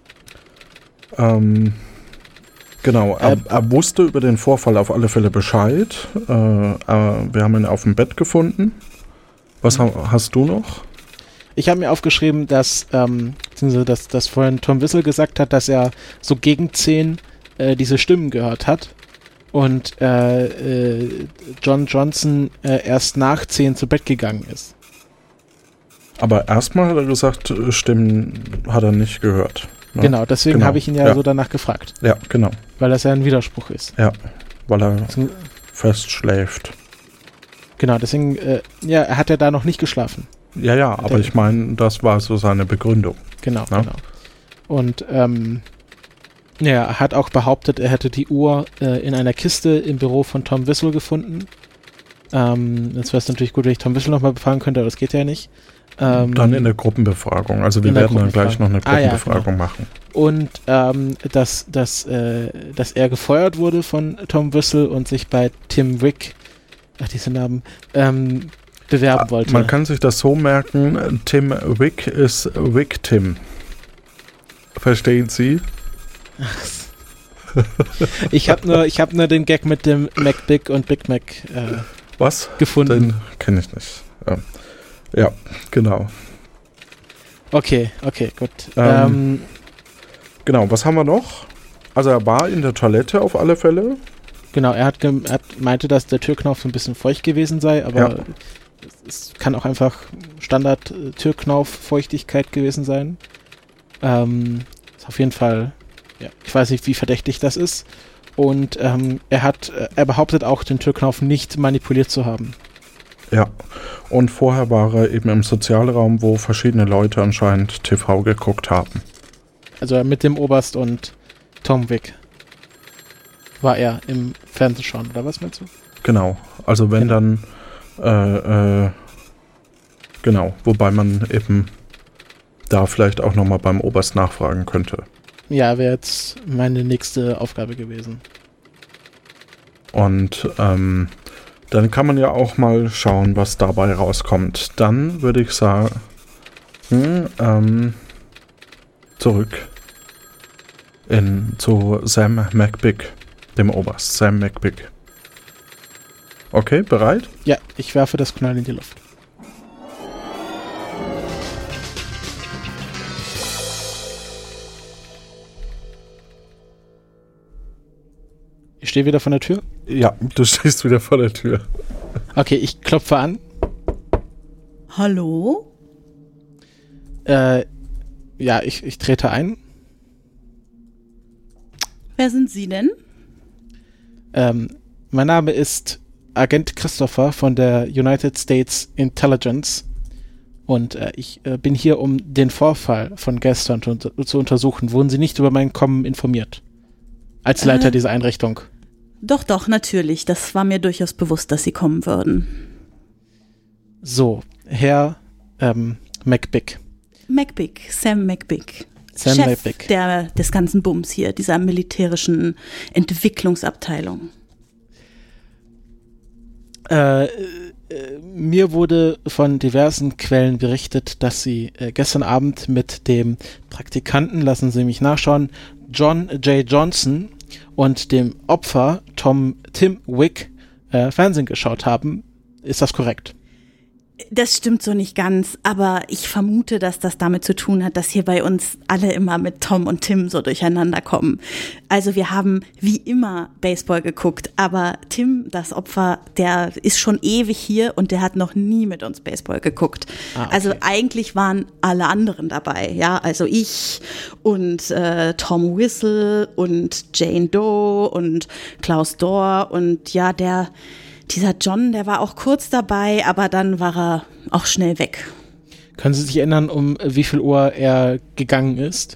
Ähm, genau, er, er wusste über den Vorfall auf alle Fälle Bescheid. Äh, äh, wir haben ihn auf dem Bett gefunden. Was ha- hast du noch? Ich habe mir aufgeschrieben, dass, ähm, dass, dass vorhin Tom Whistle gesagt hat, dass er so gegen zehn äh, diese Stimmen gehört hat und äh, äh, John Johnson äh, erst nach zehn zu Bett gegangen ist. Aber erstmal hat er gesagt, Stimmen hat er nicht gehört. Ne? Genau, deswegen genau. habe ich ihn ja, ja so danach gefragt. Ja, genau. Weil das ja ein Widerspruch ist. Ja, weil er Zum, fest schläft. Genau, deswegen, äh, ja, er hat ja da noch nicht geschlafen. Ja, ja, aber ich meine, das war so seine Begründung. Genau, ne? genau. Und ähm, ja, er hat auch behauptet, er hätte die Uhr äh, in einer Kiste im Büro von Tom Whistle gefunden. Ähm, jetzt wäre es natürlich gut, wenn ich Tom Whistle nochmal befragen könnte, aber das geht ja nicht. Ähm, dann in der Gruppenbefragung. Also wir werden dann gleich noch eine Gruppenbefragung ah, ja, genau. machen. Und ähm, dass, dass, äh, dass er gefeuert wurde von Tom Whistle und sich bei Tim Wick, ach diese Namen, ähm, bewerben wollte. Man kann sich das so merken, Tim Wick ist Wick Tim. Verstehen Sie? ich habe nur, ich hab nur den Gag mit dem Mac Big und Big Mac äh, Was? gefunden. Den kenne ich nicht. Ja. Ja, genau. Okay, okay, gut. Ähm, ähm, genau, was haben wir noch? Also er war in der Toilette auf alle Fälle. Genau, er hat, gem- er hat meinte, dass der Türknauf so ein bisschen feucht gewesen sei, aber ja. es, es kann auch einfach Standard-Türknauf-Feuchtigkeit gewesen sein. Ähm, ist auf jeden Fall, ja, ich weiß nicht, wie verdächtig das ist. Und ähm, er hat, er behauptet auch, den Türknauf nicht manipuliert zu haben. Ja, und vorher war er eben im Sozialraum, wo verschiedene Leute anscheinend T V geguckt haben. Also mit dem Oberst und Tom Wick war er im Fernsehen schauen, oder was meinst du? Genau, also wenn genau. dann, äh, äh, genau, wobei man eben da vielleicht auch nochmal beim Oberst nachfragen könnte. Ja, wäre jetzt meine nächste Aufgabe gewesen. Und, ähm, dann kann man ja auch mal schauen, was dabei rauskommt. Dann würde ich sagen, ähm, zurück in, zu Sam McBig, dem Oberst, Sam McBig. Okay, bereit? Ja, ich werfe das Knall in die Luft. Ich stehe wieder vor der Tür? Ja, du stehst wieder vor der Tür. Okay, ich klopfe an. Hallo? Äh, ja, ich, ich trete ein. Wer sind Sie denn? Ähm, mein Name ist Agent Christopher von der United States Intelligence und äh, ich äh, bin hier, um den Vorfall von gestern zu, zu untersuchen. Wurden Sie nicht über mein Kommen informiert? Als Leiter äh, dieser Einrichtung. Doch, doch, natürlich. Das war mir durchaus bewusst, dass Sie kommen würden. So, Herr ähm, McBig. McBig, Sam McBig. Sam Chef McBig. Der, des ganzen Bums hier, dieser militärischen Entwicklungsabteilung. Äh, äh, mir wurde von diversen Quellen berichtet, dass Sie äh, gestern Abend mit dem Praktikanten, lassen Sie mich nachschauen, John J. Johnson und dem Opfer Tom Tim Wick äh, Fernsehen geschaut haben. Ist das korrekt? Das stimmt so nicht ganz, aber ich vermute, dass das damit zu tun hat, dass hier bei uns alle immer mit Tom und Tim so durcheinander kommen. Also wir haben wie immer Baseball geguckt, aber Tim, das Opfer, der ist schon ewig hier und der hat noch nie mit uns Baseball geguckt. Ah, okay. Also eigentlich waren alle anderen dabei, ja, also ich und äh, Tom Whistle und Jane Doe und Klaus Dohr und ja, der Dieser John, der war auch kurz dabei, aber dann war er auch schnell weg. Können Sie sich erinnern, um wie viel Uhr er gegangen ist?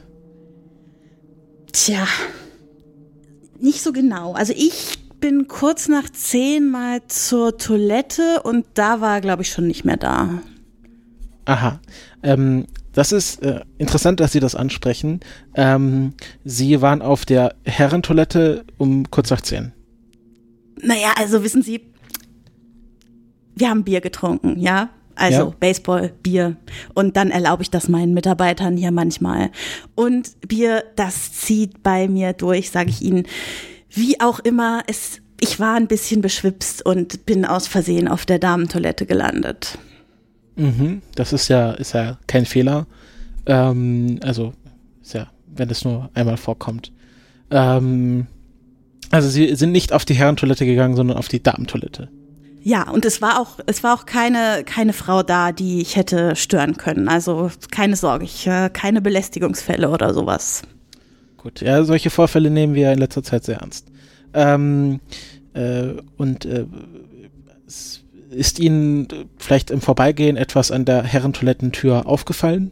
Tja, nicht so genau. Also ich bin kurz nach zehn mal zur Toilette und da war er, glaube ich, schon nicht mehr da. Aha. Ähm, das ist äh, interessant, dass Sie das ansprechen. Ähm, Sie waren auf der Herrentoilette um kurz nach zehn. Naja, also wissen Sie, wir haben Bier getrunken, ja? Also ja. Baseball, Bier. Und dann erlaube ich das meinen Mitarbeitern hier manchmal. Und Bier, das zieht bei mir durch, sage ich Ihnen. Wie auch immer, es, ich war ein bisschen beschwipst und bin aus Versehen auf der Damentoilette gelandet. Mhm, das ist ja, ist ja kein Fehler. Ähm, also, ist ja, wenn es nur einmal vorkommt. Ähm, also Sie sind nicht auf die Herrentoilette gegangen, sondern auf die Damentoilette. Ja, und es war auch, es war auch keine, keine Frau da, die ich hätte stören können. Also keine Sorge, ich, äh, keine Belästigungsfälle oder sowas. Gut, ja, solche Vorfälle nehmen wir in letzter Zeit sehr ernst. Ähm, äh, und äh, ist Ihnen vielleicht im Vorbeigehen etwas an der Herrentoilettentür aufgefallen?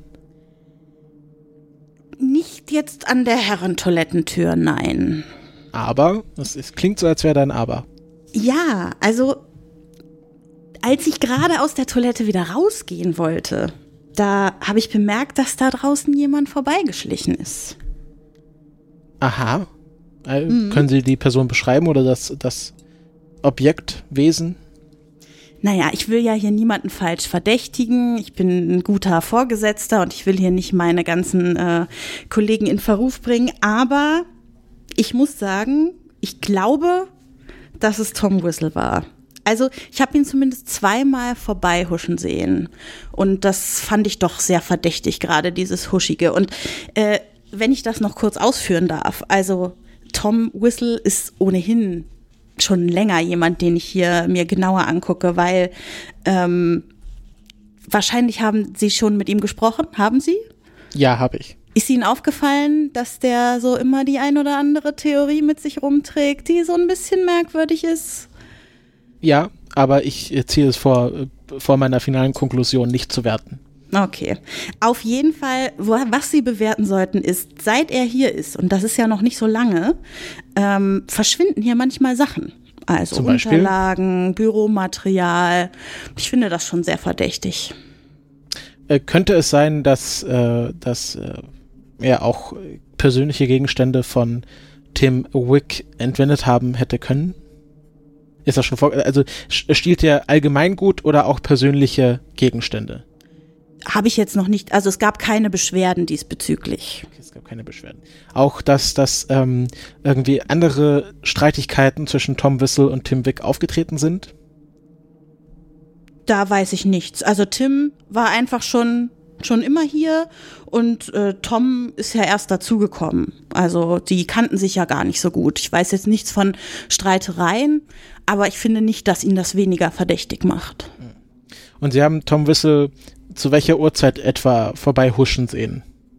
Nicht jetzt an der Herrentoilettentür, nein. Aber? Es, es klingt so, als wäre da ein Aber. Ja, also als ich gerade aus der Toilette wieder rausgehen wollte, da habe ich bemerkt, dass da draußen jemand vorbeigeschlichen ist. Aha. Äh, mhm. Können Sie die Person beschreiben oder das, das Objekt, Wesen? Naja, ich will ja hier niemanden falsch verdächtigen. Ich bin ein guter Vorgesetzter und ich will hier nicht meine ganzen äh, Kollegen in Verruf bringen. Aber ich muss sagen, ich glaube, dass es Tom Whistle war. Also ich habe ihn zumindest zweimal vorbeihuschen sehen und das fand ich doch sehr verdächtig, gerade dieses Huschige. Und äh, wenn ich das noch kurz ausführen darf, also Tom Whistle ist ohnehin schon länger jemand, den ich hier mir genauer angucke, weil ähm, wahrscheinlich haben Sie schon mit ihm gesprochen, haben Sie? Ja, habe ich. Ist Ihnen aufgefallen, dass der so immer die ein oder andere Theorie mit sich rumträgt, die so ein bisschen merkwürdig ist? Ja, aber ich ziehe es vor, vor meiner finalen Konklusion nicht zu werten. Okay. Auf jeden Fall, was Sie bewerten sollten, ist, seit er hier ist, und das ist ja noch nicht so lange, ähm, verschwinden hier manchmal Sachen. Also Zum Beispiel? Unterlagen, Büromaterial. Ich finde das schon sehr verdächtig. Äh, könnte es sein, dass, äh, dass äh, er auch persönliche Gegenstände von Tim Wick entwendet haben hätte können? Ist das schon vor, also stiehlt er Allgemeingut oder auch persönliche Gegenstände? Habe ich jetzt noch nicht, also es gab keine Beschwerden diesbezüglich. Okay, es gab keine Beschwerden. Auch, dass, dass ähm, irgendwie andere Streitigkeiten zwischen Tom Whistle und Tim Wick aufgetreten sind? Da weiß ich nichts. Also Tim war einfach schon schon immer hier und äh, Tom ist ja erst dazugekommen. Also die kannten sich ja gar nicht so gut. Ich weiß jetzt nichts von Streitereien, aber ich finde nicht, dass ihn das weniger verdächtig macht. Und Sie haben Tom Whistle zu welcher Uhrzeit etwa vorbeihuschen sehen?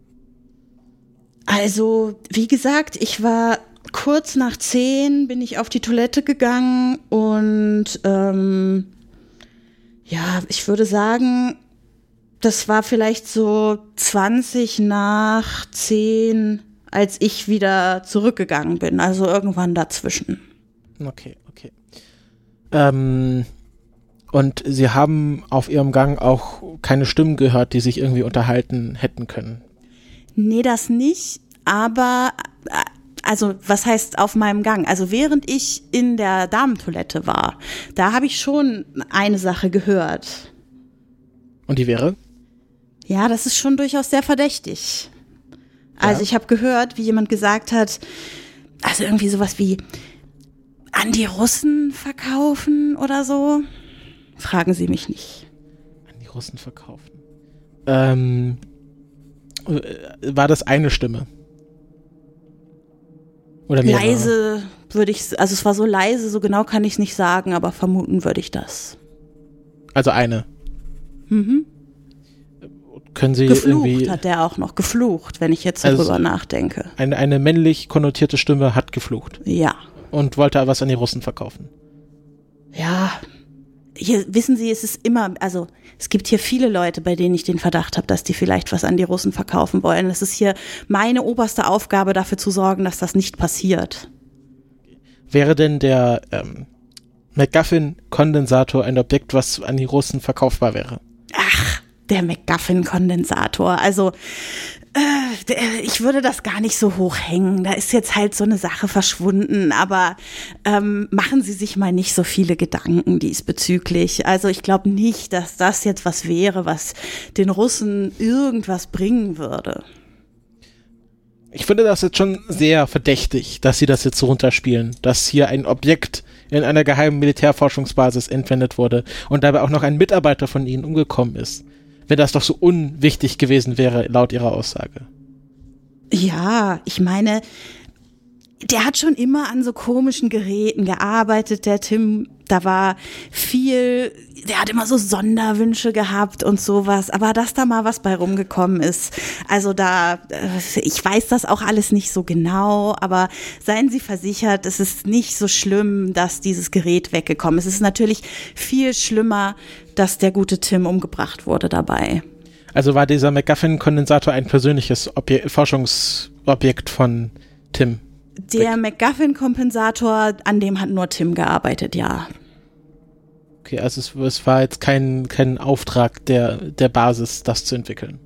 Also, wie gesagt, ich war kurz nach zehn, bin ich auf die Toilette gegangen und ähm, ja, ich würde sagen, das war vielleicht so zwanzig nach zehn, als ich wieder zurückgegangen bin. Also irgendwann dazwischen. Okay, okay. Ähm, und Sie haben auf Ihrem Gang auch keine Stimmen gehört, die sich irgendwie unterhalten hätten können? Nee, das nicht. Aber, also was heißt auf meinem Gang? Also während ich in der Damentoilette war, da habe ich schon eine Sache gehört. Und die wäre? Ja, das ist schon durchaus sehr verdächtig. Also ja. Ich habe gehört, wie jemand gesagt hat, also irgendwie sowas wie an die Russen verkaufen oder so. Fragen Sie mich nicht. An Russen verkaufen. Ähm, war das eine Stimme? Oder mehrere? Leise würde ich, also es war so leise, so genau kann ich es nicht sagen, aber vermuten würde ich das. Also eine? Mhm. Können Sie geflucht irgendwie, hat der auch noch, geflucht, wenn ich jetzt so also drüber nachdenke. Eine, eine männlich konnotierte Stimme hat geflucht. Ja. Und wollte was an die Russen verkaufen. Ja. Hier, wissen Sie, es ist immer, also es gibt hier viele Leute, bei denen ich den Verdacht habe, dass die vielleicht was an die Russen verkaufen wollen. Es ist hier meine oberste Aufgabe, dafür zu sorgen, dass das nicht passiert. Wäre denn der ähm, MacGuffin-Kondensator ein Objekt, was an die Russen verkaufbar wäre? Ach, der MacGuffin-Kondensator. Also, äh, der, ich würde das gar nicht so hoch hängen. Da ist jetzt halt so eine Sache verschwunden. Aber ähm, machen Sie sich mal nicht so viele Gedanken diesbezüglich. Also ich glaube nicht, dass das jetzt was wäre, was den Russen irgendwas bringen würde. Ich finde das jetzt schon sehr verdächtig, dass sie das jetzt so runterspielen, dass hier ein Objekt in einer geheimen Militärforschungsbasis entwendet wurde und dabei auch noch ein Mitarbeiter von ihnen umgekommen ist. Wenn das doch so unwichtig gewesen wäre, laut ihrer Aussage. Ja, ich meine, der hat schon immer an so komischen Geräten gearbeitet, der Tim. Da war viel, der hat immer so Sonderwünsche gehabt und sowas. Aber dass da mal was bei rumgekommen ist, also da, ich weiß das auch alles nicht so genau, aber seien Sie versichert, es ist nicht so schlimm, dass dieses Gerät weggekommen ist. Es ist natürlich viel schlimmer, dass der gute Tim umgebracht wurde dabei. Also war dieser MacGuffin-Kondensator ein persönliches Obje- Forschungsobjekt von Tim? Der MacGuffin-Kompensator, an dem hat nur Tim gearbeitet, ja. Okay, also es, es war jetzt kein, kein Auftrag der, der Basis, das zu entwickeln.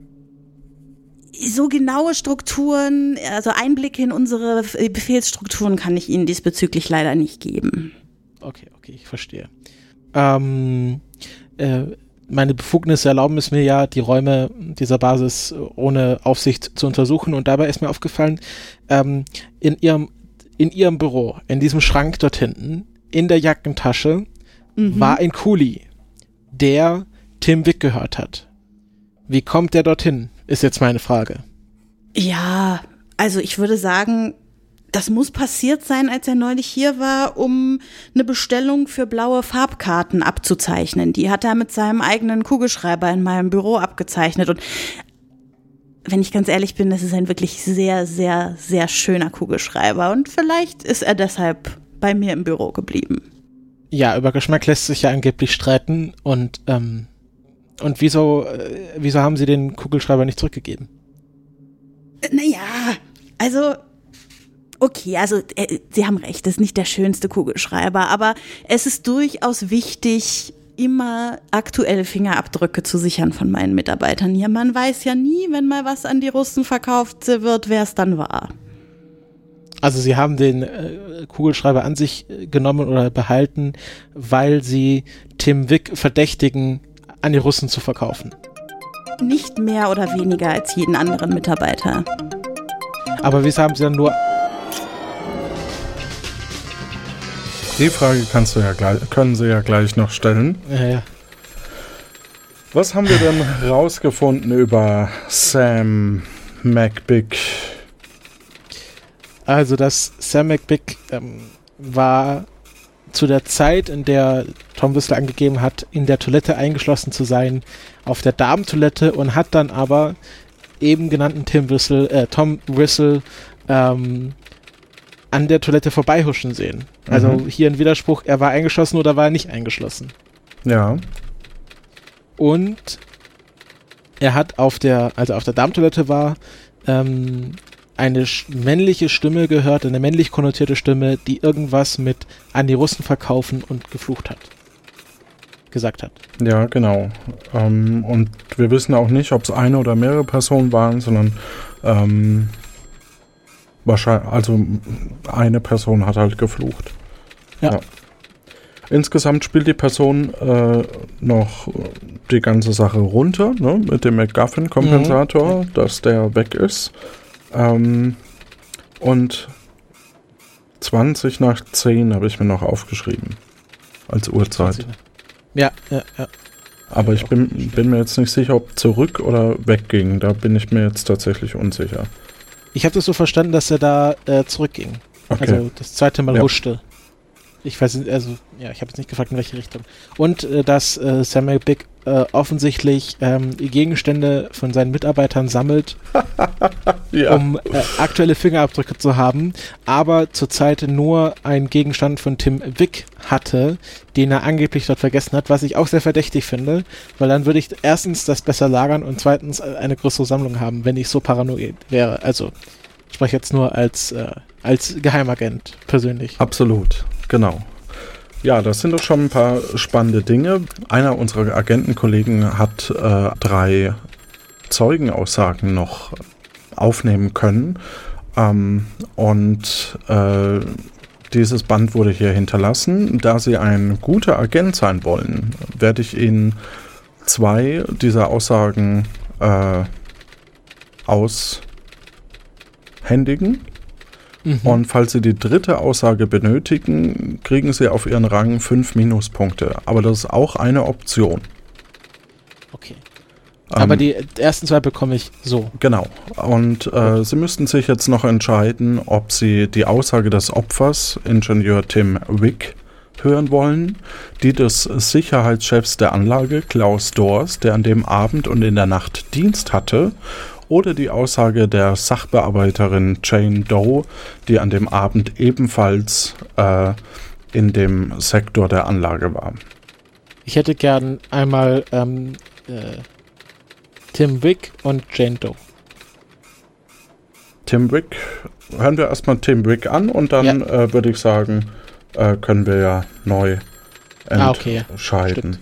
So genaue Strukturen, also Einblicke in unsere Befehlsstrukturen kann ich Ihnen diesbezüglich leider nicht geben. Okay, okay, ich verstehe. Ähm, äh, meine Befugnisse erlauben es mir ja, die Räume dieser Basis ohne Aufsicht zu untersuchen. Und dabei ist mir aufgefallen, ähm, in ihrem, in ihrem Büro, in diesem Schrank dort hinten, in der Jackentasche, mhm. war ein Kuli, der Tim Wick gehört hat. Wie kommt der dorthin, ist jetzt meine Frage. Ja, also ich würde sagen, das muss passiert sein, als er neulich hier war, um eine Bestellung für blaue Farbkarten abzuzeichnen. Die hat er mit seinem eigenen Kugelschreiber in meinem Büro abgezeichnet. Und wenn ich ganz ehrlich bin, das ist ein wirklich sehr, sehr, sehr schöner Kugelschreiber. Und vielleicht ist er deshalb bei mir im Büro geblieben. Ja, über Geschmack lässt sich ja angeblich streiten. Und, ähm, und wieso, äh, wieso haben Sie den Kugelschreiber nicht zurückgegeben? Naja, also... Okay, also äh, Sie haben recht, das ist nicht der schönste Kugelschreiber, aber es ist durchaus wichtig, immer aktuelle Fingerabdrücke zu sichern von meinen Mitarbeitern hier. Man weiß ja nie, wenn mal was an die Russen verkauft wird, wer es dann war. Also Sie haben den äh, Kugelschreiber an sich äh, genommen oder behalten, weil Sie Tim Wick verdächtigen, an die Russen zu verkaufen? Nicht mehr oder weniger als jeden anderen Mitarbeiter. Aber wieso haben Sie dann nur... Die Frage kannst du ja gleich, können Sie ja gleich noch stellen. Ja, ja. Was haben wir denn rausgefunden über Sam McBick? Also, dass Sam McBick ähm, war zu der Zeit, in der Tom Whistle angegeben hat, in der Toilette eingeschlossen zu sein, auf der Damentoilette und hat dann aber eben genannten Tim Whistle, äh, Tom Whistle ähm, an der Toilette vorbeihuschen sehen. Also mhm. hier ein Widerspruch, er war eingeschlossen oder war er nicht eingeschlossen. Ja. Und er hat auf der, also auf der Damentoilette war, ähm, eine männliche Stimme gehört, eine männlich konnotierte Stimme, die irgendwas mit an die Russen verkaufen und geflucht hat. Gesagt hat. Ja, genau. Ähm, und wir wissen auch nicht, ob es eine oder mehrere Personen waren, sondern ähm, wahrscheinlich, also eine Person hat halt geflucht. Ja. ja. Insgesamt spielt die Person äh, noch die ganze Sache runter, ne, mit dem MacGuffin-Kompensator, mhm. dass der weg ist. Ähm, und zwanzig nach zehn habe ich mir noch aufgeschrieben. Als Uhrzeit. Ja, ja, ja. Aber ich bin, bin mir jetzt nicht sicher, ob zurück oder wegging. Da bin ich mir jetzt tatsächlich unsicher. Ich habe das so verstanden, dass er da äh, zurückging. Okay. Also das zweite Mal Ja. huschte. Ich weiß nicht, also, ja, ich habe jetzt nicht gefragt, in welche Richtung. Und äh, dass äh, Sam McBick äh, offensichtlich ähm, Gegenstände von seinen Mitarbeitern sammelt, Ja. um äh, aktuelle Fingerabdrücke zu haben, aber zurzeit nur einen Gegenstand von Tim Wick hatte, den er angeblich dort vergessen hat, was ich auch sehr verdächtig finde, weil dann würde ich erstens das besser lagern und zweitens äh, eine größere Sammlung haben, wenn ich so paranoid wäre. Also, ich spreche jetzt nur als, äh, als Geheimagent persönlich. Absolut, genau. Ja, das sind doch schon ein paar spannende Dinge. Einer unserer Agentenkollegen hat äh, drei Zeugenaussagen noch aufnehmen können. Ähm, und äh, dieses Band wurde hier hinterlassen. Da Sie ein guter Agent sein wollen, werde ich Ihnen zwei dieser Aussagen äh, aushändigen. Mhm. Und falls Sie die dritte Aussage benötigen, kriegen Sie auf Ihren Rang fünf Minuspunkte. Aber das ist auch eine Option. Okay. Aber Ähm, die ersten zwei bekomme ich so. Genau. Und äh, Sie müssten sich jetzt noch entscheiden, ob Sie die Aussage des Opfers, Ingenieur Tim Wick, hören wollen, die des Sicherheitschefs der Anlage, Klaus Dors, der an dem Abend und in der Nacht Dienst hatte, oder die Aussage der Sachbearbeiterin Jane Doe, die an dem Abend ebenfalls äh, in dem Sektor der Anlage war. Ich hätte gern einmal ähm, äh, Tim Wick und Jane Doe. Tim Wick, hören wir erstmal Tim Wick an und dann Ja. äh, würde ich sagen, äh, können wir ja neu Ah, okay, entscheiden.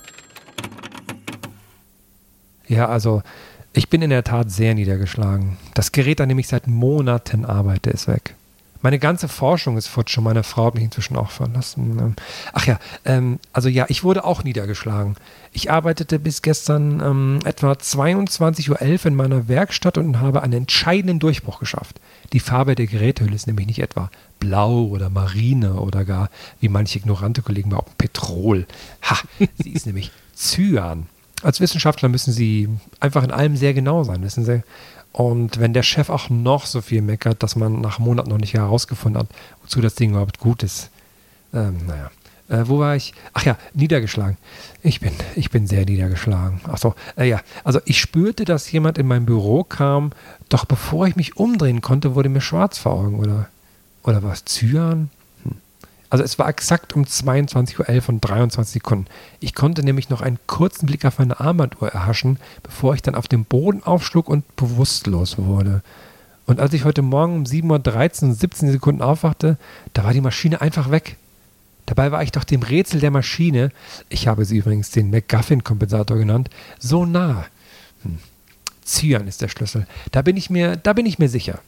Ja, also ich bin in der Tat sehr niedergeschlagen. Das Gerät, an dem ich seit Monaten arbeite, ist weg. Meine ganze Forschung ist futsch und meine Frau hat mich inzwischen auch verlassen. Ach ja, ähm, also ja, ich wurde auch niedergeschlagen. Ich arbeitete bis gestern ähm, etwa zweiundzwanzig Uhr elf in meiner Werkstatt und habe einen entscheidenden Durchbruch geschafft. Die Farbe der Gerätehülle ist nämlich nicht etwa blau oder marine oder gar, wie manche ignorante Kollegen behaupten, Petrol. Ha, sie ist nämlich Cyan. Als Wissenschaftler müssen sie einfach in allem sehr genau sein, wissen Sie. Und wenn der Chef auch noch so viel meckert, dass man nach Monaten noch nicht herausgefunden hat, wozu das Ding überhaupt gut ist. Ähm, naja. Äh, wo war ich? Ach ja, niedergeschlagen. Ich bin, ich bin sehr niedergeschlagen. Ach so, äh, ja. Also ich spürte, dass jemand in mein Büro kam, doch bevor ich mich umdrehen konnte, wurde mir schwarz vor Augen. Oder, oder war es Cyan? Hm. Also es war exakt um zweiundzwanzig Uhr elf und dreiundzwanzig Sekunden. Ich konnte nämlich noch einen kurzen Blick auf meine Armbanduhr erhaschen, bevor ich dann auf dem Boden aufschlug und bewusstlos wurde. Und als ich heute Morgen um sieben Uhr dreizehn und siebzehn Sekunden aufwachte, da war die Maschine einfach weg. Dabei war ich doch dem Rätsel der Maschine, ich habe sie übrigens den McGuffin-Kompensator genannt, so nah. Hm. Cyan ist der Schlüssel. Da bin ich mir, da bin ich mir sicher.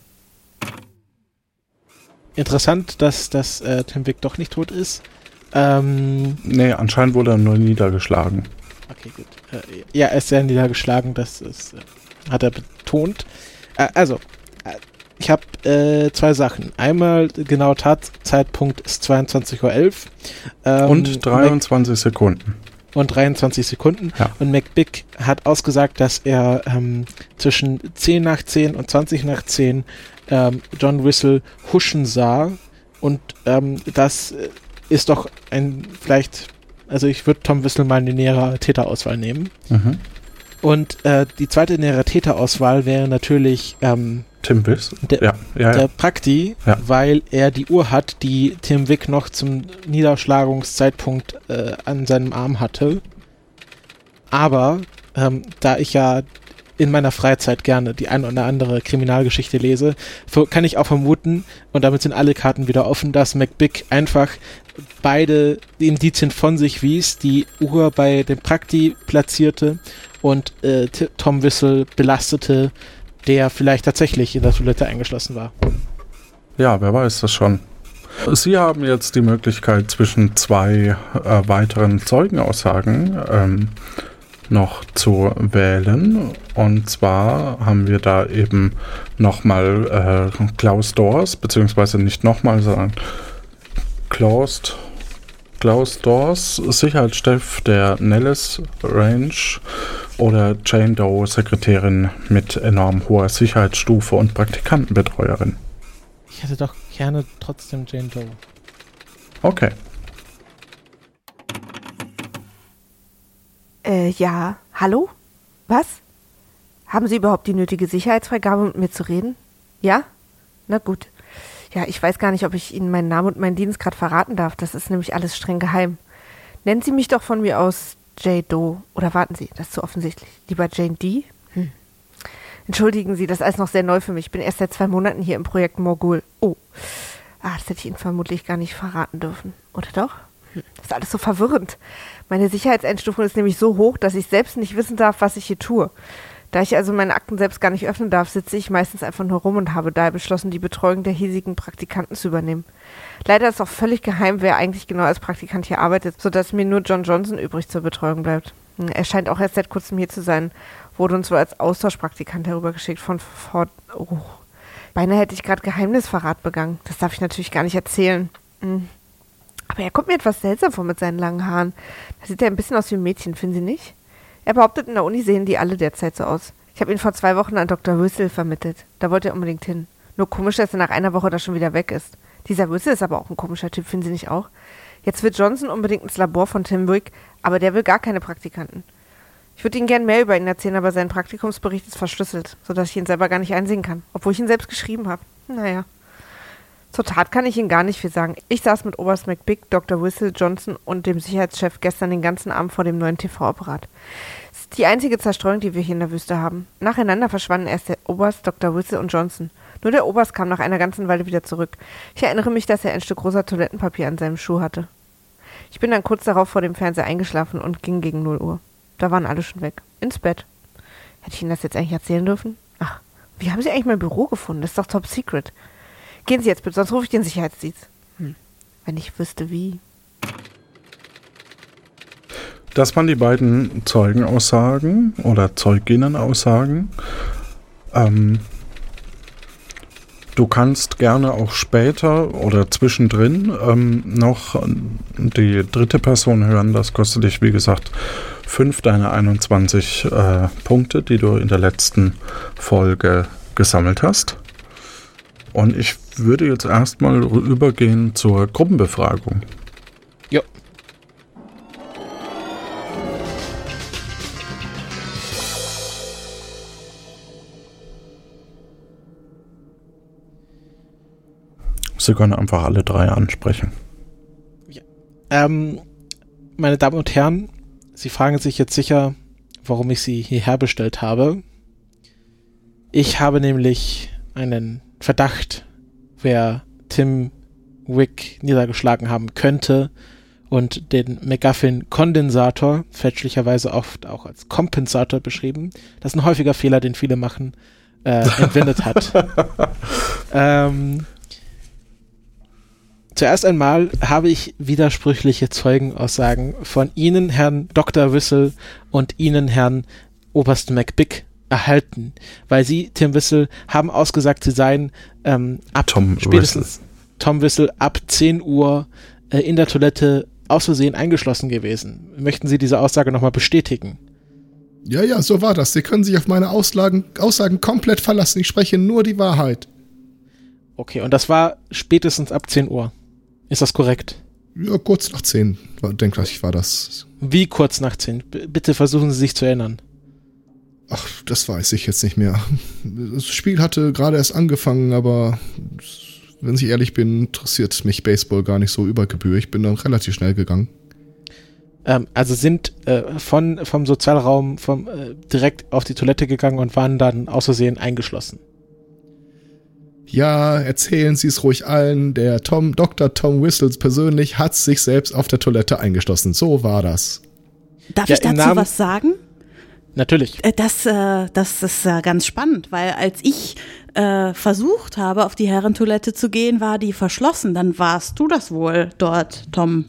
Interessant, dass, dass äh, Tim Wick doch nicht tot ist. Ähm, Nee, anscheinend wurde er nur niedergeschlagen. okay, gut. Äh, ja, er ist sehr niedergeschlagen, das ist, äh, hat er betont. Äh, also, äh, ich habe äh, zwei Sachen. Einmal genau Tatzeitpunkt ist zweiundzwanzig Uhr elf. Ähm, Und dreiundzwanzig Sekunden. Und dreiundzwanzig Sekunden. Ja. Und McBick hat ausgesagt, dass er ähm, zwischen zehn nach zehn und zwanzig nach zehn ähm, John Whistle huschen sah. Und ähm, das ist doch ein, vielleicht, also ich würde Tom Whistle mal eine nähere Täterauswahl nehmen. Mhm. Und äh, die zweite nähere Täterauswahl wäre natürlich ähm, Tim Wiss? der, Ja, ja, der ja. Prakti, Ja. weil er die Uhr hat, die Tim Wick noch zum Niederschlagungszeitpunkt äh, an seinem Arm hatte. Aber ähm, da ich ja in meiner Freizeit gerne die ein oder andere Kriminalgeschichte lese, für, kann ich auch vermuten, und damit sind alle Karten wieder offen, dass McBick einfach beide Indizien von sich wies, die Uhr bei dem Prakti platzierte und äh, T- Tom Whistle belastete, der vielleicht tatsächlich in der Toilette eingeschlossen war. Ja, wer weiß das schon. Sie haben jetzt die Möglichkeit, zwischen zwei äh, weiteren Zeugenaussagen ähm, noch zu wählen. Und zwar haben wir da eben nochmal äh, Klaus Dors, beziehungsweise nicht nochmal, sondern Klaus Klaus Dawes, Sicherheitschef der Nellis Range oder Jane Doe, Sekretärin mit enorm hoher Sicherheitsstufe und Praktikantenbetreuerin? Ich hätte doch gerne trotzdem Jane Doe. Okay. Äh, ja. Hallo? Was? Haben Sie überhaupt die nötige Sicherheitsfreigabe, mit mir zu reden? Ja? Na gut. Ja, ich weiß gar nicht, ob ich Ihnen meinen Namen und meinen Dienst gerade verraten darf. Das ist nämlich alles streng geheim. Nennen Sie mich doch von mir aus Jane Doe. Oder warten Sie, das ist zu offensichtlich. Lieber Jane D? Hm. Entschuldigen Sie, das ist alles noch sehr neu für mich. Ich bin erst seit zwei Monaten hier im Projekt Morgul. Oh. Ah, das hätte ich Ihnen vermutlich gar nicht verraten dürfen. Oder doch? Hm. Das ist alles so verwirrend. Meine Sicherheitseinstufung ist nämlich so hoch, dass ich selbst nicht wissen darf, was ich hier tue. Da ich also meine Akten selbst gar nicht öffnen darf, sitze ich meistens einfach nur rum und habe daher beschlossen, die Betreuung der hiesigen Praktikanten zu übernehmen. Leider ist auch völlig geheim, wer eigentlich genau als Praktikant hier arbeitet, sodass mir nur John Johnson übrig zur Betreuung bleibt. Er scheint auch erst seit kurzem hier zu sein, wurde uns wohl als Austauschpraktikant herübergeschickt von Fort... Oh. Beinahe hätte ich gerade Geheimnisverrat begangen. Das darf ich natürlich gar nicht erzählen. Hm. Aber er kommt mir etwas seltsam vor mit seinen langen Haaren. Da sieht er ein bisschen aus wie ein Mädchen, finden Sie nicht? Er behauptet, in der Uni sehen die alle derzeit so aus. Ich habe ihn vor zwei Wochen an Doktor Whistle vermittelt. Da wollte er unbedingt hin. Nur komisch, dass er nach einer Woche da schon wieder weg ist. Dieser Whistle ist aber auch ein komischer Typ, finden Sie nicht auch? Jetzt will Johnson unbedingt ins Labor von Tim Wick, aber der will gar keine Praktikanten. Ich würde Ihnen gern mehr über ihn erzählen, aber sein Praktikumsbericht ist verschlüsselt, sodass ich ihn selber gar nicht einsehen kann, obwohl ich ihn selbst geschrieben habe. Naja. Zur Tat kann ich Ihnen gar nicht viel sagen. Ich saß mit Oberst McBig, Doktor Whistle, Johnson und dem Sicherheitschef gestern den ganzen Abend vor dem neuen T V-Apparat. Das ist die einzige Zerstreuung, die wir hier in der Wüste haben. Nacheinander verschwanden erst der Oberst, Doktor Whistle und Johnson. Nur der Oberst kam nach einer ganzen Weile wieder zurück. Ich erinnere mich, dass er ein Stück rosa Toilettenpapier an seinem Schuh hatte. Ich bin dann kurz darauf vor dem Fernseher eingeschlafen und ging gegen null Uhr. Da waren alle schon weg. Ins Bett. Hätte ich Ihnen das jetzt eigentlich erzählen dürfen? Ach, wie haben Sie eigentlich mein Büro gefunden? Das ist doch top secret. Gehen Sie jetzt bitte, sonst rufe ich den Sicherheitsdienst. Hm. Wenn ich wüsste, wie. Das waren die beiden Zeugenaussagen oder Zeuginnenaussagen. Ähm, du kannst gerne auch später oder zwischendrin ähm, noch die dritte Person hören. Das kostet dich, wie gesagt, fünf deiner einundzwanzig äh, Punkte, die du in der letzten Folge gesammelt hast. Und ich würde jetzt erstmal übergehen zur Gruppenbefragung. Ja. Sie können einfach alle drei ansprechen. Ja. Ähm, meine Damen und Herren, Sie fragen sich jetzt sicher, warum ich Sie hierher bestellt habe. Ich habe nämlich einen Verdacht, wer Tim Wick niedergeschlagen haben könnte und den MacGuffin-Kondensator, fälschlicherweise oft auch als Kompensator beschrieben, das ist ein häufiger Fehler, den viele machen, äh, entwendet hat. ähm, zuerst einmal habe ich widersprüchliche Zeugenaussagen von Ihnen, Herrn Doktor Whistle, und Ihnen, Herrn Oberst McBig, erhalten, weil Sie, Tim Whistle, haben ausgesagt, Sie seien ähm, ab Tom spätestens Whistle. Tom Whistle ab zehn Uhr äh, in der Toilette aus Versehen eingeschlossen gewesen. Möchten Sie diese Aussage nochmal bestätigen? Ja, ja, so war das. Sie können sich auf meine Aussagen, Aussagen komplett verlassen. Ich spreche nur die Wahrheit. Okay, und das war spätestens ab zehn Uhr. Ist das korrekt? Ja, kurz nach zehn, denke ich, war das. Wie kurz nach zehn? B- bitte versuchen Sie sich zu erinnern. Ach, das weiß ich jetzt nicht mehr. Das Spiel hatte gerade erst angefangen, aber wenn ich ehrlich bin, interessiert mich Baseball gar nicht so über Gebühr. Ich bin dann relativ schnell gegangen. Ähm, also sind äh, von, vom Sozialraum vom, äh, direkt auf die Toilette gegangen und waren dann aus Versehen eingeschlossen. Ja, erzählen Sie es ruhig allen. Der Tom, Doktor Tom Whistles persönlich hat sich selbst auf der Toilette eingeschlossen. So war das. Darf Ja, ich im dazu Namen- was sagen? Natürlich. Äh, Das, äh, das ist äh, ganz spannend, weil als ich äh, versucht habe, auf die Herrentoilette zu gehen, war die verschlossen. Dann warst du das wohl dort, Tom.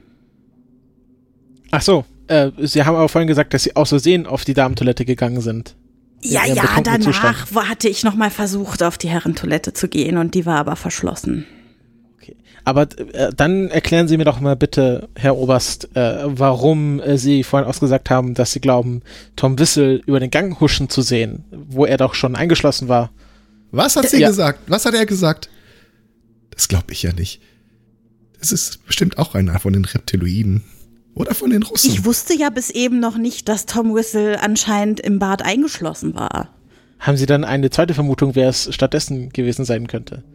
Ach so, äh, Sie haben aber vorhin gesagt, dass Sie aus Versehen auf die Damentoilette gegangen sind. Ja, ihrem ja, betrunkenen danach Zustand. war- hatte ich nochmal versucht, auf die Herrentoilette zu gehen und die war aber verschlossen. Okay. Aber äh, dann erklären Sie mir doch mal bitte, Herr Oberst, äh, warum äh, Sie vorhin ausgesagt haben, dass Sie glauben, Tom Wissel über den Gang huschen zu sehen, wo er doch schon eingeschlossen war. Was hat sie ja. gesagt? Was hat er gesagt? Das glaube ich ja nicht. Das ist bestimmt auch einer von den Reptiloiden. Oder von den Russen. Ich wusste ja bis eben noch nicht, dass Tom Wissel anscheinend im Bad eingeschlossen war. Haben Sie dann eine zweite Vermutung, wer es stattdessen gewesen sein könnte?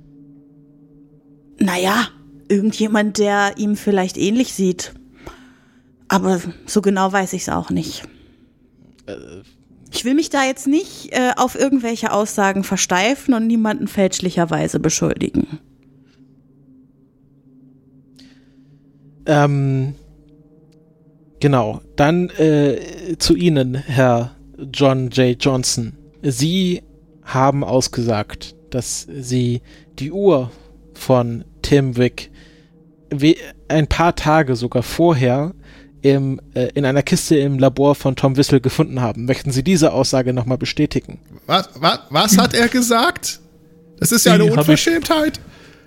Naja, irgendjemand, der ihm vielleicht ähnlich sieht. Aber so genau weiß ich es auch nicht. Ich will mich da jetzt nicht äh, auf irgendwelche Aussagen versteifen und niemanden fälschlicherweise beschuldigen. Ähm, genau. Dann äh, zu Ihnen, Herr John J. Johnson. Sie haben ausgesagt, dass Sie die Uhr von Tim Wick ein paar Tage sogar vorher im, äh, in einer Kiste im Labor von Tom Wissel gefunden haben. Möchten Sie diese Aussage nochmal bestätigen? Was, was, was hat er gesagt? Das ist ja eine Die hab Unverschämtheit.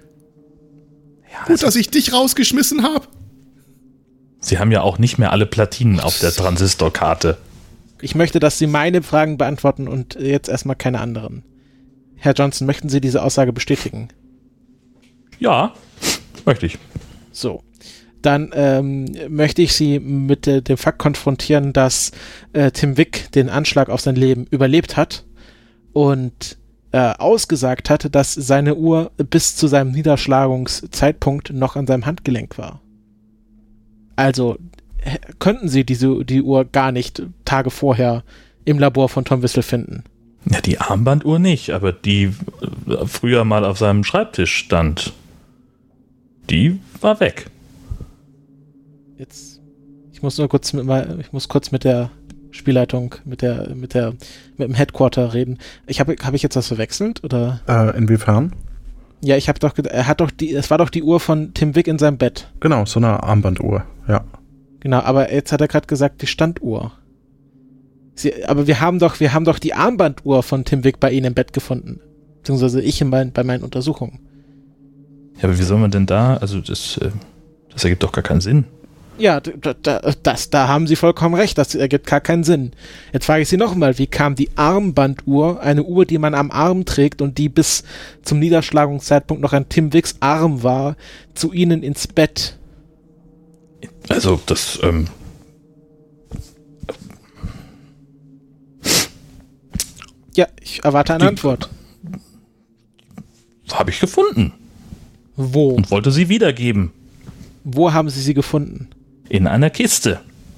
Ja, Gut, also, dass ich dich rausgeschmissen habe. Sie haben ja auch nicht mehr alle Platinen auf der Transistorkarte. Ich möchte, dass Sie meine Fragen beantworten und jetzt erstmal keine anderen. Herr Johnson, möchten Sie diese Aussage bestätigen? Ja, möchte ich. So. Dann ähm, möchte ich Sie mit äh, dem Fakt konfrontieren, dass äh, Tim Wick den Anschlag auf sein Leben überlebt hat und äh, ausgesagt hatte, dass seine Uhr bis zu seinem Niederschlagungszeitpunkt noch an seinem Handgelenk war. Also h- könnten Sie diese die Uhr gar nicht Tage vorher im Labor von Tom Wissel finden. Ja, die Armbanduhr nicht, aber die äh, früher mal auf seinem Schreibtisch stand, die war weg. Jetzt, ich muss nur kurz mit mal, ich muss kurz mit der Spielleitung, mit der, mit der, mit dem Headquarter reden. Ich habe, habe ich jetzt was verwechselt oder? Äh, inwiefern? Ja, ich habe doch, er hat doch die, es war doch die Uhr von Tim Wick in seinem Bett. Genau, so eine Armbanduhr, ja. Genau, aber jetzt hat er gerade gesagt, die Standuhr. Sie, aber wir haben doch, wir haben doch die Armbanduhr von Tim Wick bei Ihnen im Bett gefunden. Beziehungsweise ich in mein, bei meinen Untersuchungen. Ja, aber wie soll man denn da, also das, äh, das ergibt doch gar keinen Sinn. Ja, da, da, das, da haben Sie vollkommen recht, das ergibt gar keinen Sinn. Jetzt frage ich Sie nochmal, wie kam die Armbanduhr, eine Uhr, die man am Arm trägt und die bis zum Niederschlagungszeitpunkt noch an Tim Wicks Arm war, zu Ihnen ins Bett? Also das, ähm, Ja, ich erwarte eine die, Antwort. Habe ich gefunden. Wo? Und wollte sie wiedergeben. Wo haben Sie sie gefunden? In einer Kiste.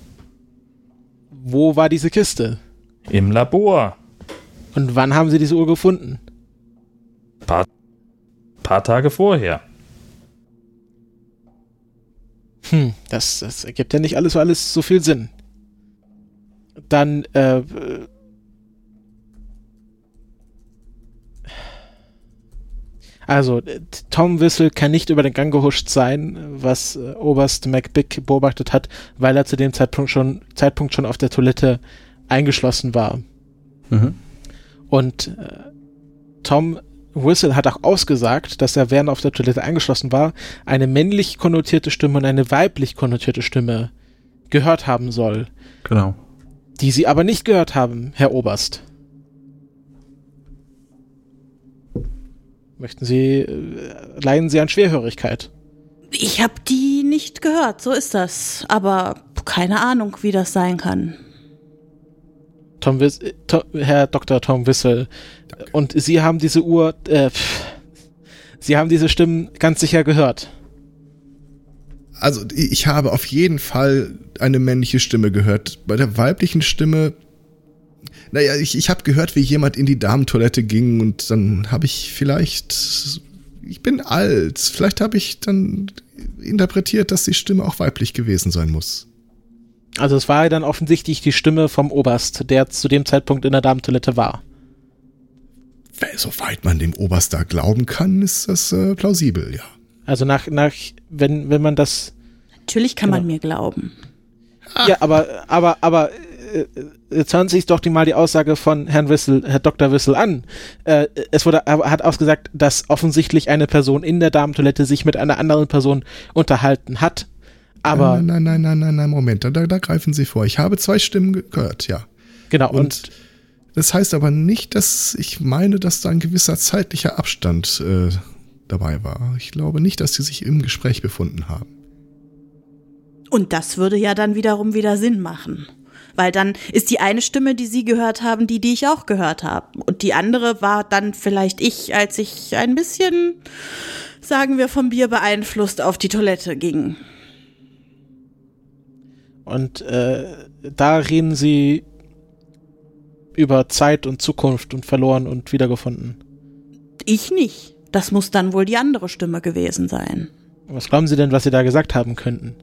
Wo war diese Kiste? Im Labor. Und wann haben Sie diese Uhr gefunden? Paar, paar Tage vorher. Hm, das, das ergibt ja nicht alles so alles so viel Sinn. Dann, äh, also, Tom Wissel kann nicht über den Gang gehuscht sein, was äh, Oberst McBick beobachtet hat, weil er zu dem Zeitpunkt schon, Zeitpunkt schon auf der Toilette eingeschlossen war. Mhm. Und äh, Tom Wissel hat auch ausgesagt, dass er, während er auf der Toilette eingeschlossen war, eine männlich konnotierte Stimme und eine weiblich konnotierte Stimme gehört haben soll. Genau. Die Sie aber nicht gehört haben, Herr Oberst. Möchten Sie, äh, leiden Sie an Schwerhörigkeit? Ich habe die nicht gehört, so ist das. Aber keine Ahnung, wie das sein kann. Tom Wiss, äh, Tom, Herr Doktor Tom Wissel. Danke. Und Sie haben diese Uhr, äh, pff, Sie haben diese Stimmen ganz sicher gehört. Also ich habe auf jeden Fall eine männliche Stimme gehört. Bei der weiblichen Stimme, naja, ich, ich habe gehört, wie jemand in die Damentoilette ging und dann habe ich vielleicht, ich bin alt, vielleicht habe ich dann interpretiert, dass die Stimme auch weiblich gewesen sein muss. Also es war dann offensichtlich die Stimme vom Oberst, der zu dem Zeitpunkt in der Damentoilette war. Soweit man dem Oberst da glauben kann, ist das äh, plausibel, ja. Also nach, nach, wenn, wenn man das... Natürlich kann Genau. man mir glauben. Ja, aber, aber, aber äh, jetzt hören Sie sich doch die mal die Aussage von Herrn Wissel, Herr Doktor Wissel an. Äh, es wurde, er hat ausgesagt, dass offensichtlich eine Person in der Damentoilette sich mit einer anderen Person unterhalten hat. Aber nein, nein, nein, nein, nein, nein, Moment, da, da greifen Sie vor. Ich habe zwei Stimmen gehört, ja. Genau. Und, und das heißt aber nicht, dass ich meine, dass da ein gewisser zeitlicher Abstand äh, dabei war. Ich glaube nicht, dass sie sich im Gespräch befunden haben. Und das würde ja dann wiederum wieder Sinn machen. Weil dann ist die eine Stimme, die Sie gehört haben, die, die ich auch gehört habe. Und die andere war dann vielleicht ich, als ich ein bisschen, sagen wir, vom Bier beeinflusst auf die Toilette ging. Und äh, da reden Sie über Zeit und Zukunft und verloren und wiedergefunden. Ich nicht. Das muss dann wohl die andere Stimme gewesen sein. Was glauben Sie denn, was Sie da gesagt haben könnten?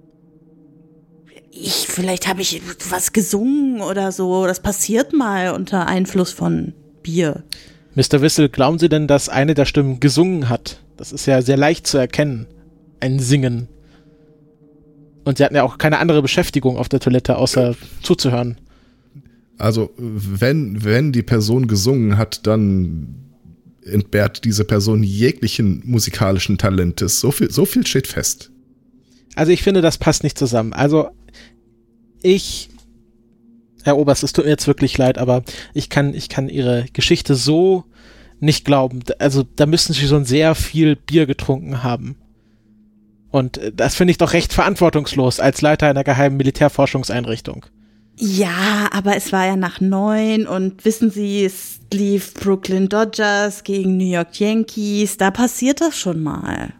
Ich, vielleicht habe ich was gesungen oder so. Das passiert mal unter Einfluss von Bier. Mister Wissel, glauben Sie denn, dass eine der Stimmen gesungen hat? Das ist ja sehr leicht zu erkennen. Ein Singen. Und Sie hatten ja auch keine andere Beschäftigung auf der Toilette, außer zuzuhören. Also, wenn, wenn die Person gesungen hat, dann entbehrt diese Person jeglichen musikalischen Talentes. So viel, so viel steht fest. Also ich finde, das passt nicht zusammen. Also ich, Herr Oberst, es tut mir jetzt wirklich leid, aber ich kann, ich kann Ihre Geschichte so nicht glauben. Also da müssen Sie schon sehr viel Bier getrunken haben. Und das finde ich doch recht verantwortungslos als Leiter einer geheimen Militärforschungseinrichtung. Ja, aber es war ja nach neun und wissen Sie, es lief Brooklyn Dodgers gegen New York Yankees, da passiert das schon mal.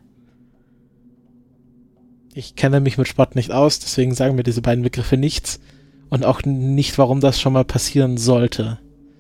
Ich kenne mich mit Sport nicht aus, deswegen sagen mir diese beiden Begriffe nichts und auch nicht, warum das schon mal passieren sollte.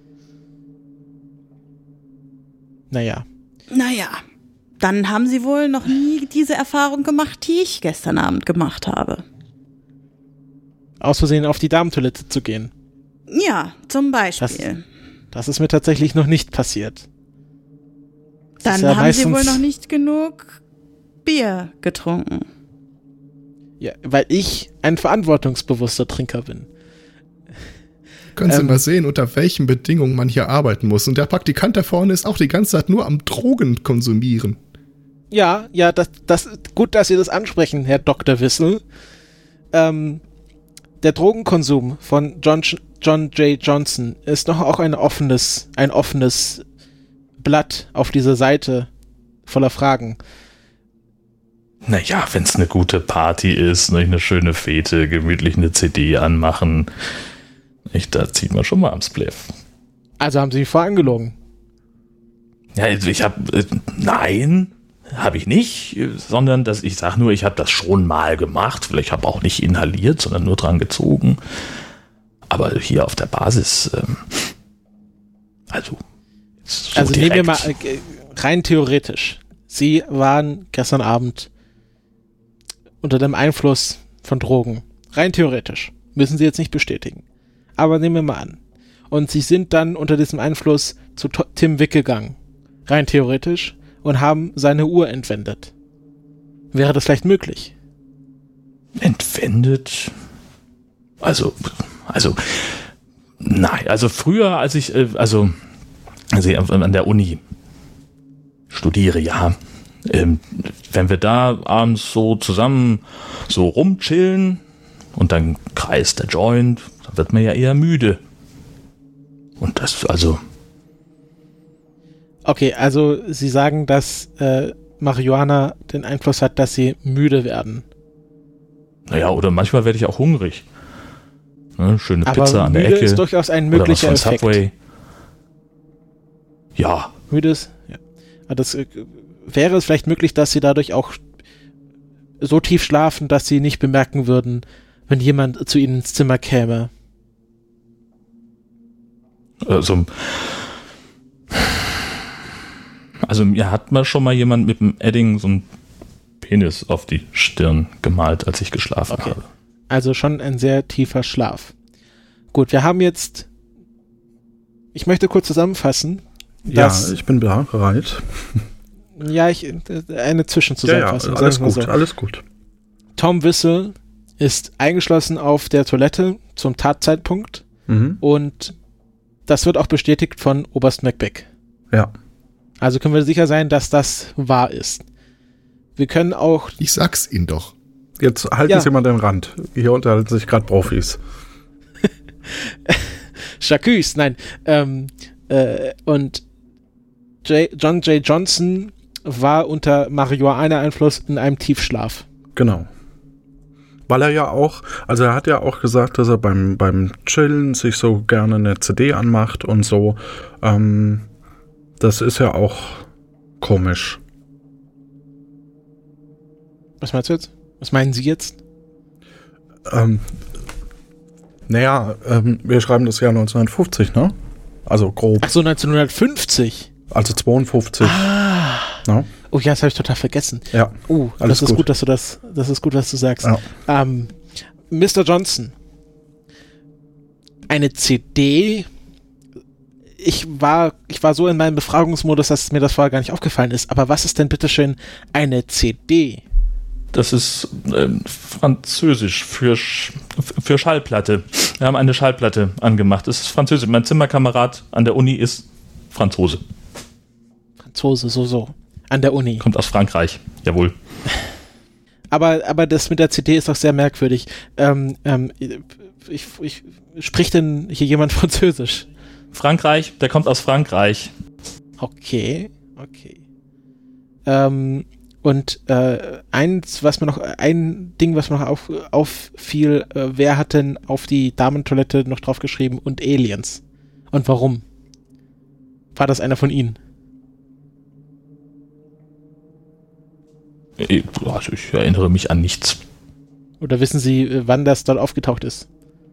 Naja. Naja, dann haben Sie wohl noch nie diese Erfahrung gemacht, die ich gestern Abend gemacht habe. Aus Versehen auf die Damentoilette zu gehen. Ja, zum Beispiel. Das, das ist mir tatsächlich noch nicht passiert. Das Dann ja haben Sie wohl noch nicht genug Bier getrunken. Ja, weil ich ein verantwortungsbewusster Trinker bin. Können Sie ähm, mal sehen, unter welchen Bedingungen man hier arbeiten muss. Und der Praktikant da vorne ist auch die ganze Zeit nur am Drogen konsumieren. Ja, ja, das, das gut, dass Sie das ansprechen, Herr Doktor Wissel. Ähm, der Drogenkonsum von John, John J. Johnson ist noch auch ein offenes, ein offenes Blatt auf dieser Seite voller Fragen. Naja, wenn es eine gute Party ist, nicht eine schöne Fete, gemütlich eine C D anmachen, nicht, da zieht man schon mal am Spliff. Also haben Sie mich vorangelogen? Ja, ich habe, äh, nein, habe ich nicht, sondern dass ich sage nur, ich habe das schon mal gemacht. Vielleicht habe auch nicht inhaliert, sondern nur dran gezogen. Aber hier auf der Basis, ähm, also so Also direkt. nehmen wir mal äh, rein theoretisch. Sie waren gestern Abend unter dem Einfluss von Drogen. Rein theoretisch. Müssen Sie jetzt nicht bestätigen. Aber nehmen wir mal an. Und Sie sind dann unter diesem Einfluss zu To- Tim Wick gegangen. Rein theoretisch. Und haben seine Uhr entwendet. Wäre das vielleicht möglich? Entwendet? Also, also, nein, also früher, als ich, also, also an der Uni studiere, ja, ähm, wenn wir da abends so zusammen so rumchillen und dann kreist der Joint, dann wird man ja eher müde. Und das, also... Okay, also Sie sagen, dass äh, Marihuana den Einfluss hat, dass Sie müde werden. Naja, oder manchmal werde ich auch hungrig. Ne, schöne Aber Pizza an der müde Ecke. ist durchaus ein möglicher oder was von Effekt. Subway. Ja. Müde ist, ja. Aber das, äh, wäre es vielleicht möglich, dass Sie dadurch auch so tief schlafen, dass Sie nicht bemerken würden, wenn jemand zu Ihnen ins Zimmer käme? Also, also mir hat mal schon mal jemand mit dem Edding so ein Penis auf die Stirn gemalt, als ich geschlafen Okay. habe. Also schon ein sehr tiefer Schlaf. Gut, wir haben jetzt, ich möchte kurz zusammenfassen. Dass, ja, ich bin bereit. Ja, ich, eine Zwischenzusammenfassung. Ja, ja, alles sagen wir gut, so. alles gut. Tom Wissel ist eingeschlossen auf der Toilette zum Tatzeitpunkt mhm. und das wird auch bestätigt von Oberst Macbeth. Ja. Also können wir sicher sein, dass das wahr ist. Wir können auch... Ich sag's Ihnen doch. Jetzt halten ja. Sie mal den Rand. Hier unterhalten sich gerade Profis. Chacus, nein. Ähm, äh, und J- John J. Johnson war unter Marihuana-Einfluss in einem Tiefschlaf. Genau. Weil er ja auch, also er hat ja auch gesagt, dass er beim, beim Chillen sich so gerne eine C D anmacht und so. Ähm, das ist ja auch komisch. Was meinst du jetzt? Was meinen Sie jetzt? Ähm, naja, ähm, wir schreiben das Jahr neunzehnhundertfünfzig, ne? Also grob. Ach so, neunzehnhundertfünfzig? Also zweiundfünfzig. Ah. Ja. Oh ja, das habe ich total vergessen. Ja. Oh, alles das ist gut. gut, dass du das, das ist gut, was du sagst. Ja. Ähm, Mister Johnson. Eine C D. Ich war, ich war so in meinem Befragungsmodus, dass mir das vorher gar nicht aufgefallen ist. Aber was ist denn bitteschön eine C D? Das ist äh, französisch für, Sch- für Schallplatte. Wir haben eine Schallplatte angemacht. Es ist französisch. Mein Zimmerkamerad an der Uni ist Franzose. Franzose, so, so. An der Uni. Kommt aus Frankreich, jawohl. Aber, aber das mit der C D ist doch sehr merkwürdig. Ähm, ähm, ich, ich, spricht denn hier jemand Französisch? Frankreich, der kommt aus Frankreich. Okay, okay. Ähm, und äh, eins, was mir noch, ein Ding, was mir noch auf, auffiel, äh, wer hat denn auf die Damentoilette noch draufgeschrieben und Aliens? Und warum? War das einer von Ihnen? Also ich erinnere mich an nichts. Oder wissen Sie, wann das dort aufgetaucht ist?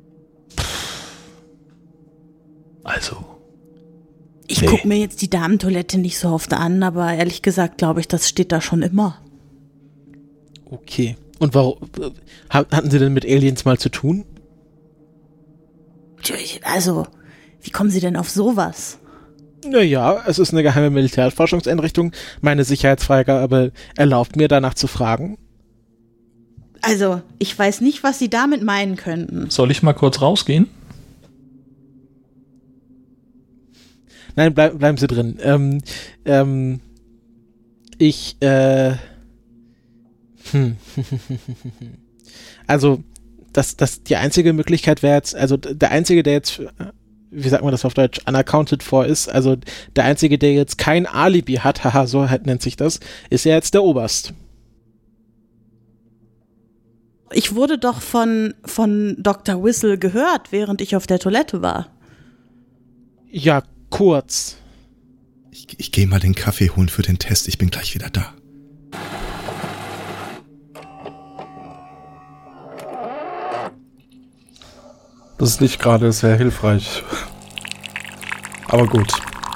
Also. Ich nee. gucke mir jetzt die Damentoilette nicht so oft an, aber ehrlich gesagt glaube ich, das steht da schon immer. Okay. Und warum? Hatten Sie denn mit Aliens mal zu tun? Also, wie kommen Sie denn auf sowas? Naja, es ist eine geheime Militärforschungseinrichtung. Meine Sicherheitsfreigabe erlaubt mir, danach zu fragen. Also, ich weiß nicht, was Sie damit meinen könnten. Soll ich mal kurz rausgehen? Nein, bleib, bleiben Sie drin. Ähm, ähm, ich, äh, hm. Also, das, das, die einzige Möglichkeit wäre jetzt, also der Einzige, der jetzt, wie sagt man das auf Deutsch, unaccounted for ist, also der Einzige, der jetzt kein Alibi hat, haha, so halt nennt sich das, ist ja jetzt der Oberst. Ich wurde doch von, von Doktor Whistle gehört, während ich auf der Toilette war. Ja, kurz. Ich, ich gehe mal den Kaffee holen für den Test, ich bin gleich wieder da. Das ist nicht gerade sehr hilfreich. Aber gut.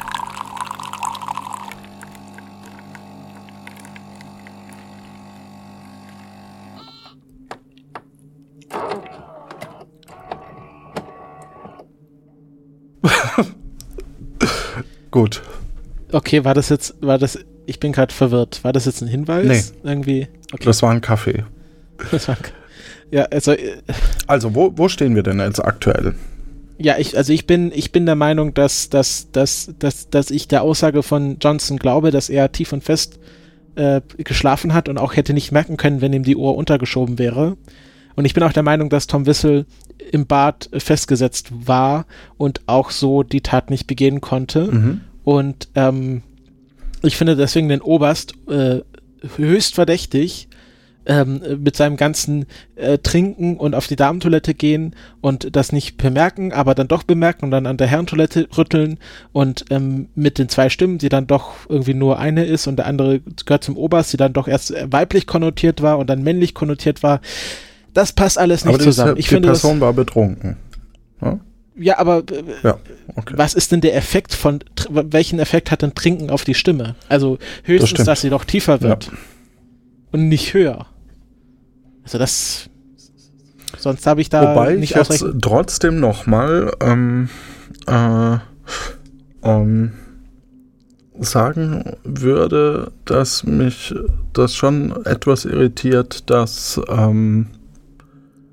Gut. Okay, war das jetzt, war das, ich bin gerade verwirrt. War das jetzt ein Hinweis? Nee. Irgendwie? Okay. Das war ein Kaffee. Das war ein Kaffee. Ja, also. Also, wo, wo stehen wir denn jetzt aktuell? Ja, ich, also ich bin, ich bin der Meinung, dass, dass, dass, dass, dass ich der Aussage von Johnson glaube, dass er tief und fest äh, geschlafen hat und auch hätte nicht merken können, wenn ihm die Uhr untergeschoben wäre. Und ich bin auch der Meinung, dass Tom Whistle im Bad festgesetzt war und auch so die Tat nicht begehen konnte. Mhm. Und ähm, ich finde deswegen den Oberst äh, höchst verdächtig, ähm, mit seinem ganzen äh, Trinken und auf die Damentoilette gehen und das nicht bemerken, aber dann doch bemerken und dann an der Herrentoilette rütteln und ähm, mit den zwei Stimmen, die dann doch irgendwie nur eine ist und der andere gehört zum Oberst, die dann doch erst weiblich konnotiert war und dann männlich konnotiert war. Das passt alles nicht aber zusammen. Die, ich die finde, Person das, war betrunken. Ja, ja aber äh, ja, okay. Was ist denn der Effekt von, welchen Effekt hat denn Trinken auf die Stimme? Also höchstens, das dass sie doch tiefer wird. Ja. Und nicht höher. Also das, sonst habe ich da Wobei nicht ich jetzt ausreichend. trotzdem nochmal ähm, äh, ähm, sagen würde, dass mich das schon etwas irritiert, dass ähm,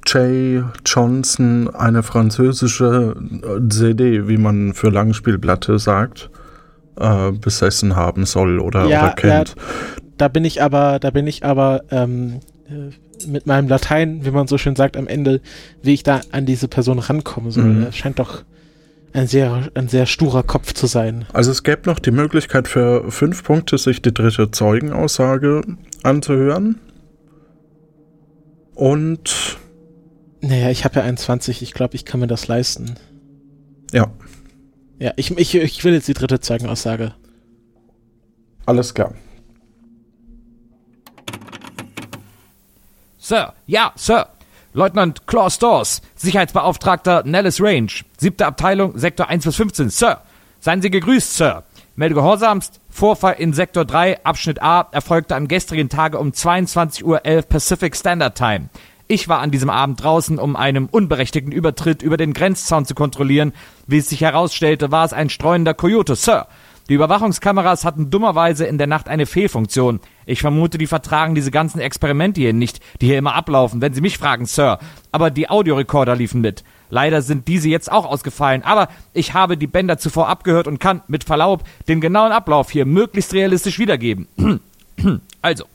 Jay Johnson eine französische C D, wie man für Langspielplatte sagt, äh, besessen haben soll oder, ja, oder kennt. Ja, da bin ich aber, da bin ich aber ähm, mit meinem Latein, wie man so schön sagt, am Ende, wie ich da an diese Person rankommen soll. Mhm. Das scheint doch ein sehr, ein sehr sturer Kopf zu sein. Also es gäbe noch die Möglichkeit für fünf Punkte, sich die dritte Zeugenaussage anzuhören. Und naja, ich habe ja einundzwanzig, ich glaube, ich kann mir das leisten. Ja. Ja, ich, ich, ich will jetzt die dritte Zeugenaussage. Alles klar. Sir, ja, Sir. Leutnant Claw Stores, Sicherheitsbeauftragter Nellis Range, siebte Abteilung, Sektor eins bis fünfzehn, Sir. Seien Sie gegrüßt, Sir. Melde gehorsamst, Vorfall in Sektor drei, Abschnitt A, erfolgte am gestrigen Tage um zweiundzwanzig Uhr elf Pacific Standard Time. Ich war an diesem Abend draußen, um einen unberechtigten Übertritt über den Grenzzaun zu kontrollieren. Wie es sich herausstellte, war es ein streunender Coyote, Sir. Die Überwachungskameras hatten dummerweise in der Nacht eine Fehlfunktion. Ich vermute, die vertragen diese ganzen Experimente hier nicht, die hier immer ablaufen, wenn Sie mich fragen, Sir. Aber die Audiorekorder liefen mit. Leider sind diese jetzt auch ausgefallen, aber ich habe die Bänder zuvor abgehört und kann, mit Verlaub, den genauen Ablauf hier möglichst realistisch wiedergeben. Also.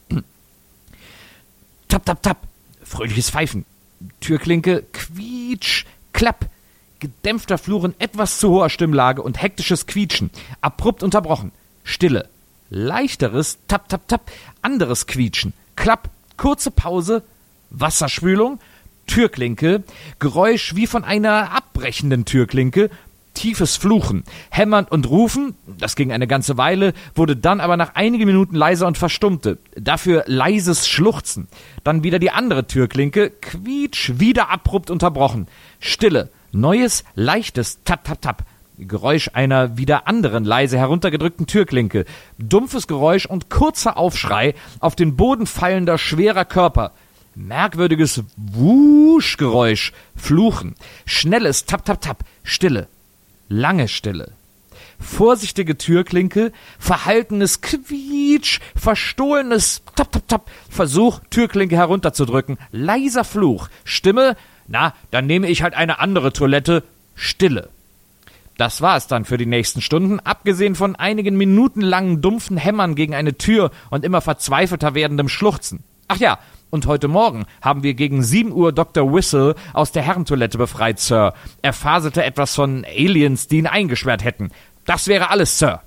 Tap, tap, tap. Fröhliches Pfeifen. Türklinke, quietsch, klapp. Gedämpfter Fluch in etwas zu hoher Stimmlage und hektisches Quietschen. Abrupt unterbrochen. Stille. Leichteres, tap, tap, tap. Anderes Quietschen. Klapp. Kurze Pause. Wasserspülung. Türklinke. Geräusch wie von einer abbrechenden Türklinke. Tiefes Fluchen. Hämmern und Rufen. Das ging eine ganze Weile, wurde dann aber nach einigen Minuten leiser und verstummte. Dafür leises Schluchzen. Dann wieder die andere Türklinke. Quietsch. Wieder abrupt unterbrochen. Stille. Neues, leichtes Tap, Tap, Tap. Geräusch einer wieder anderen leise heruntergedrückten Türklinke. Dumpfes Geräusch und kurzer Aufschrei auf den Boden fallender, schwerer Körper. Merkwürdiges Wuschgeräusch. Fluchen. Schnelles Tap, Tap, Tap. Stille. Lange Stille. Vorsichtige Türklinke. Verhaltenes Quietsch. Verstohlenes Tap, Tap, Tap. Versuch, Türklinke herunterzudrücken. Leiser Fluch. Stimme. Na, dann nehme ich halt eine andere Toilette. Stille. Das war es dann für die nächsten Stunden, abgesehen von einigen minutenlangen dumpfen Hämmern gegen eine Tür und immer verzweifelter werdendem Schluchzen. Ach ja, und heute Morgen haben wir gegen sieben Uhr Doktor Whistle aus der Herrentoilette befreit, Sir. Er faselte etwas von Aliens, die ihn eingesperrt hätten. Das wäre alles, Sir.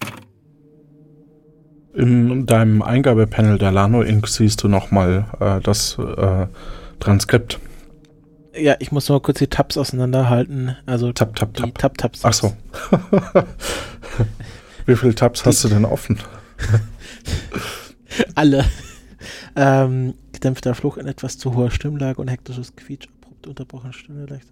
In deinem Eingabepanel der Lano Inc siehst du nochmal äh, das äh, Transkript. Ja, ich muss mal kurz die Tabs auseinanderhalten. Also Tab, Tab, Tab. Tab, Tabs. Ach so. Wie viele Tabs hast du denn offen? Alle. Ähm, gedämpfter Fluch in etwas zu hoher Stimmlage und hektisches Quietsch, abrupt unterbrochen, Stimme leicht.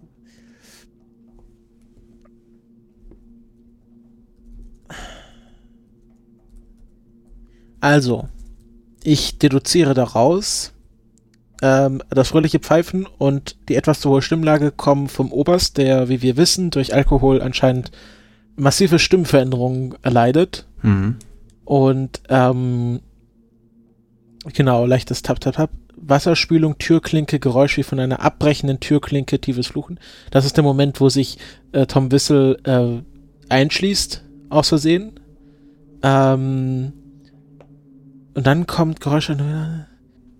Also, ich deduziere daraus, ähm, das fröhliche Pfeifen und die etwas zu hohe Stimmlage kommen vom Oberst, der, wie wir wissen, durch Alkohol anscheinend massive Stimmveränderungen erleidet. Mhm. Und, ähm, genau, leichtes Tap, Tap, Tap. Wasserspülung, Türklinke, Geräusch wie von einer abbrechenden Türklinke, tiefes Fluchen. Das ist der Moment, wo sich äh, Tom Whistle äh, einschließt, aus Versehen. Ähm, und dann kommt Geräusch an.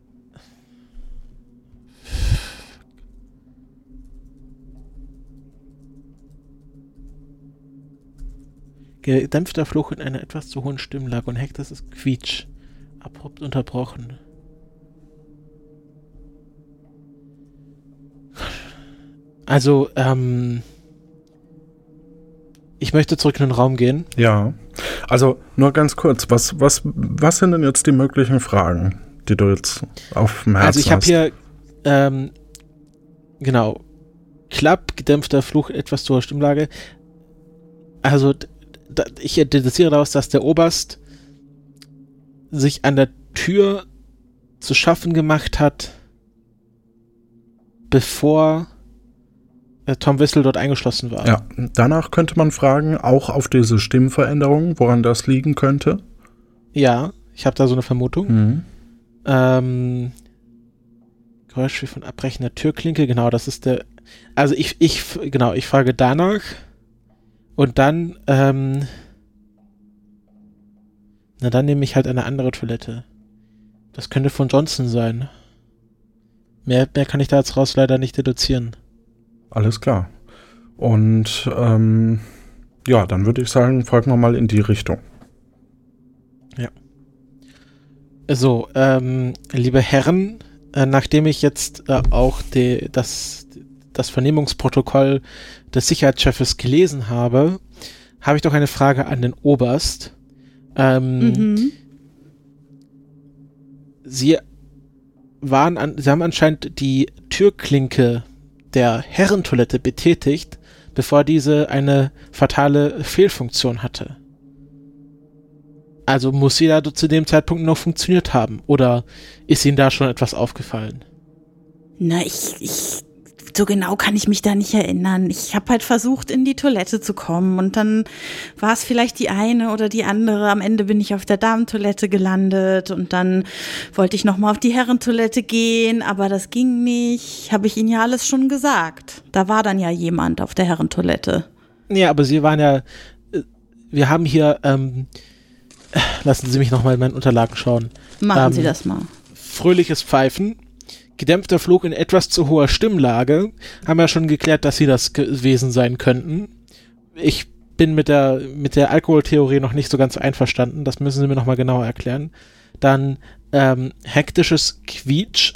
Gedämpfter Fluch in einer etwas zu hohen Stimmlage und hektisches Quietsch. Abrupt unterbrochen. Also, ähm, ich möchte zurück in den Raum gehen. Ja, also nur ganz kurz, was, was, was sind denn jetzt die möglichen Fragen, die du jetzt auf dem Herzen hast? Also ich habe hier, ähm, genau, Klapp, gedämpfter Fluch, etwas zu hoher Stimmlage. Also, da, ich deduziere daraus, dass der Oberst sich an der Tür zu schaffen gemacht hat, bevor Tom Whistle dort eingeschlossen war. Ja, danach könnte man fragen, auch auf diese Stimmveränderung, woran das liegen könnte. Ja, ich habe da so eine Vermutung. Mhm. Ähm, Geräusch wie von abbrechender Türklinke. Genau, das ist der. Also ich, ich, genau, ich frage danach. Und dann, ähm. Na, dann nehme ich halt eine andere Toilette. Das könnte von Johnson sein. Mehr, mehr kann ich da jetzt raus leider nicht deduzieren. Alles klar. Und, ähm, ja, dann würde ich sagen, folgen wir mal in die Richtung. Ja. So, ähm, liebe Herren, äh, nachdem ich jetzt äh, auch die, das, das Vernehmungsprotokoll des Sicherheitschefs gelesen habe, habe ich doch eine Frage an den Oberst. Ähm, mhm. Sie waren an, Sie haben anscheinend die Türklinke der Herrentoilette betätigt, bevor diese eine fatale Fehlfunktion hatte. Also muss sie da zu dem Zeitpunkt noch funktioniert haben. Oder ist Ihnen da schon etwas aufgefallen? Na, ich, ich, so genau kann ich mich da nicht erinnern. Ich habe halt versucht, in die Toilette zu kommen und dann war es vielleicht die eine oder die andere. Am Ende bin ich auf der Damentoilette gelandet und dann wollte ich nochmal auf die Herrentoilette gehen, aber das ging nicht. Habe ich Ihnen ja alles schon gesagt. Da war dann ja jemand auf der Herrentoilette. Ja, aber Sie waren ja, wir haben hier, ähm, lassen Sie mich nochmal in meinen Unterlagen schauen. Machen ähm, Sie das mal. Fröhliches Pfeifen, gedämpfter Flug in etwas zu hoher Stimmlage. Haben wir schon geklärt, dass Sie das gewesen sein könnten. Ich bin mit der, mit der Alkoholtheorie noch nicht so ganz einverstanden. Das müssen Sie mir nochmal genauer erklären. Dann ähm, hektisches Quietsch.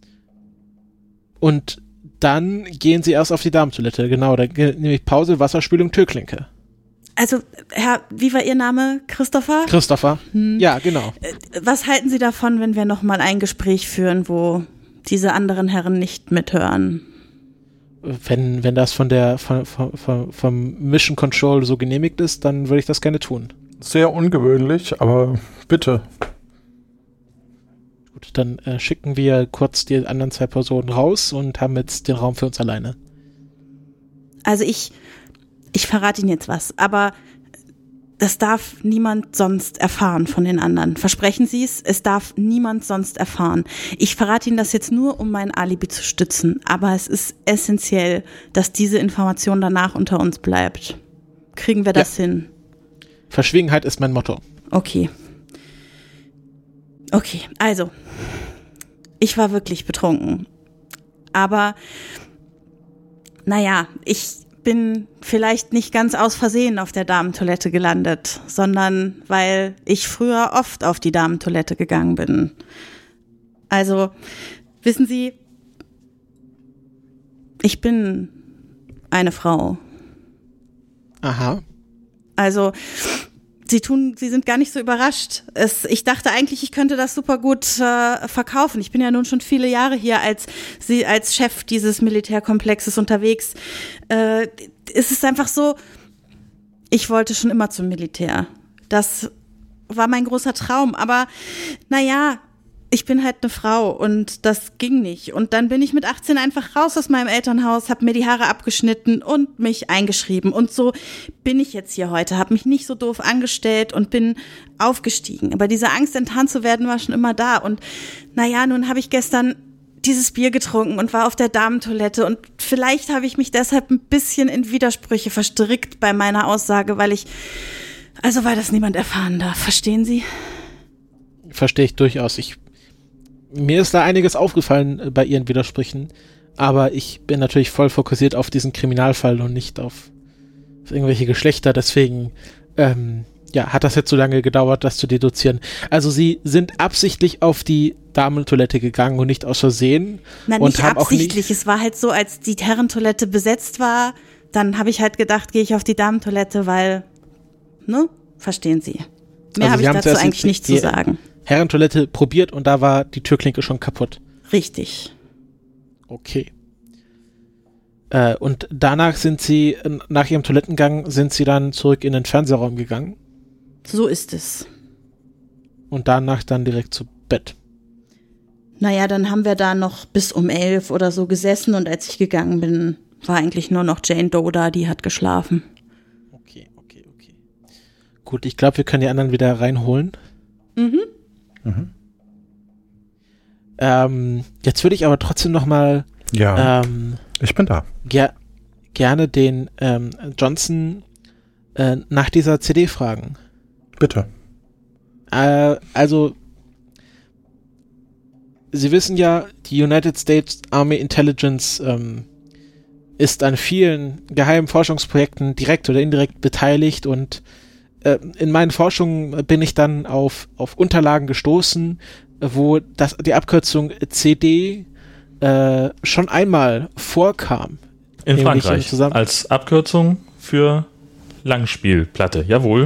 Und dann gehen Sie erst auf die Damentoilette. Genau, da nämlich Pause, Wasserspülung, Türklinke. Also, Herr, wie war Ihr Name? Christopher? Christopher, hm. Ja, genau. Was halten Sie davon, wenn wir nochmal ein Gespräch führen, wo diese anderen Herren nicht mithören? Wenn, wenn das von der, von, von, von, vom Mission Control so genehmigt ist, dann würde ich das gerne tun. Sehr ungewöhnlich, aber bitte. Gut, dann äh, schicken wir kurz die anderen zwei Personen raus und haben jetzt den Raum für uns alleine. Also ich... Ich verrate Ihnen jetzt was, aber das darf niemand sonst erfahren von den anderen. Versprechen Sie es? Es darf niemand sonst erfahren. Ich verrate Ihnen das jetzt nur, um mein Alibi zu stützen, aber es ist essentiell, dass diese Information danach unter uns bleibt. Kriegen wir das ja hin? Verschwiegenheit ist mein Motto. Okay. Okay, also, ich war wirklich betrunken. Aber, naja, ich bin vielleicht nicht ganz aus Versehen auf der Damentoilette gelandet, sondern weil ich früher oft auf die Damentoilette gegangen bin. Also, wissen Sie, ich bin eine Frau. Aha. Also, Sie tun, Sie sind gar nicht so überrascht. Es, ich dachte eigentlich, ich könnte das super gut äh, verkaufen. Ich bin ja nun schon viele Jahre hier als Sie als Chef dieses Militärkomplexes unterwegs. Äh, es ist einfach so, ich wollte schon immer zum Militär. Das war mein großer Traum. Aber naja, ich bin halt eine Frau und das ging nicht. Und dann bin ich mit achtzehn einfach raus aus meinem Elternhaus, habe mir die Haare abgeschnitten und mich eingeschrieben. Und so bin ich jetzt hier heute, habe mich nicht so doof angestellt und bin aufgestiegen. Aber diese Angst, enttarnt zu werden, war schon immer da. Und naja, nun habe ich gestern dieses Bier getrunken und war auf der Damentoilette. Und vielleicht habe ich mich deshalb ein bisschen in Widersprüche verstrickt bei meiner Aussage, weil ich, also weil das niemand erfahren darf. Verstehen Sie? Verstehe ich durchaus. Ich Mir ist da einiges aufgefallen bei Ihren Widersprüchen, aber ich bin natürlich voll fokussiert auf diesen Kriminalfall und nicht auf, auf irgendwelche Geschlechter, deswegen ähm, ja, hat das jetzt so lange gedauert, das zu deduzieren. Also Sie sind absichtlich auf die Damentoilette gegangen und nicht aus Versehen. Nein, und nicht haben absichtlich, auch nicht es war halt so, als die Herrentoilette besetzt war, dann habe ich halt gedacht, gehe ich auf die Damentoilette, weil, ne, verstehen Sie. Mehr also habe ich dazu eigentlich nicht zu sagen. Herrentoilette probiert und da war die Türklinke schon kaputt. Richtig. Okay. Äh, und danach sind Sie, nach Ihrem Toilettengang, sind Sie dann zurück in den Fernsehraum gegangen? So ist es. Und danach dann direkt zu Bett? Naja, dann haben wir da noch bis um elf oder so gesessen und als ich gegangen bin, war eigentlich nur noch Jane Doe da, die hat geschlafen. Okay, okay, okay. Gut, ich glaube, wir können die anderen wieder reinholen. Mhm. Mhm. Ähm, jetzt würde ich aber trotzdem noch mal Ja, ähm, ich bin da. ger gerne den ähm, Johnson äh, nach dieser C D fragen. Bitte. Äh, also, Sie wissen ja, die United States Army Intelligence ähm, ist an vielen geheimen Forschungsprojekten direkt oder indirekt beteiligt und äh, in meinen Forschungen bin ich dann auf, auf Unterlagen gestoßen, wo das, die Abkürzung C D äh, schon einmal vorkam. In Nämlich Frankreich. zusammen- Als Abkürzung für Langspielplatte. Jawohl.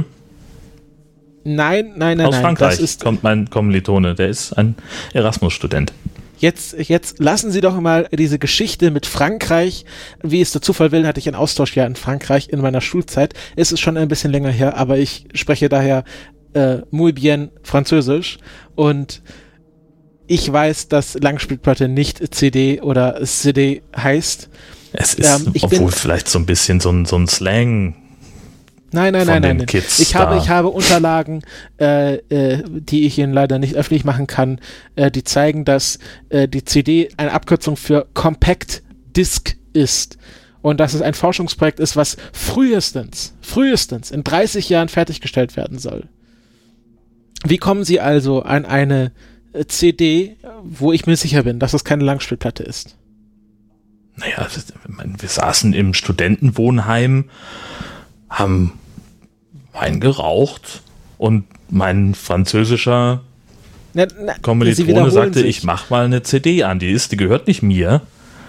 Nein, nein, nein, Aus nein. Frankreich Das ist, kommt mein Kommilitone. Der ist ein Erasmus-Student. Jetzt, jetzt lassen Sie doch mal diese Geschichte mit Frankreich, wie es der Zufall will, hatte ich ein Austauschjahr in Frankreich in meiner Schulzeit. Es ist schon ein bisschen länger her, aber ich spreche daher äh, muy bien Französisch und ich weiß, dass Langspielplatte nicht C D oder C D heißt. Es ist, Ähm, ich obwohl bin- vielleicht so ein bisschen so ein, so ein Slang. Nein, nein, von nein, den nein. Kids Ich habe, da. ich habe Unterlagen, äh, äh, die ich Ihnen leider nicht öffentlich machen kann, äh, die zeigen, dass äh, die C D eine Abkürzung für Compact Disc ist und dass es ein Forschungsprojekt ist, was frühestens, frühestens in dreißig Jahren fertiggestellt werden soll. Wie kommen Sie also an eine äh, C D, wo ich mir sicher bin, dass es keine Langspielplatte ist? Naja, das- ich meine, wir saßen im Studentenwohnheim, haben Wein geraucht und mein französischer Na, na, Sie Kommilitone wiederholen sagte, sich. ich mach mal eine C D an. Die ist, die gehört nicht mir.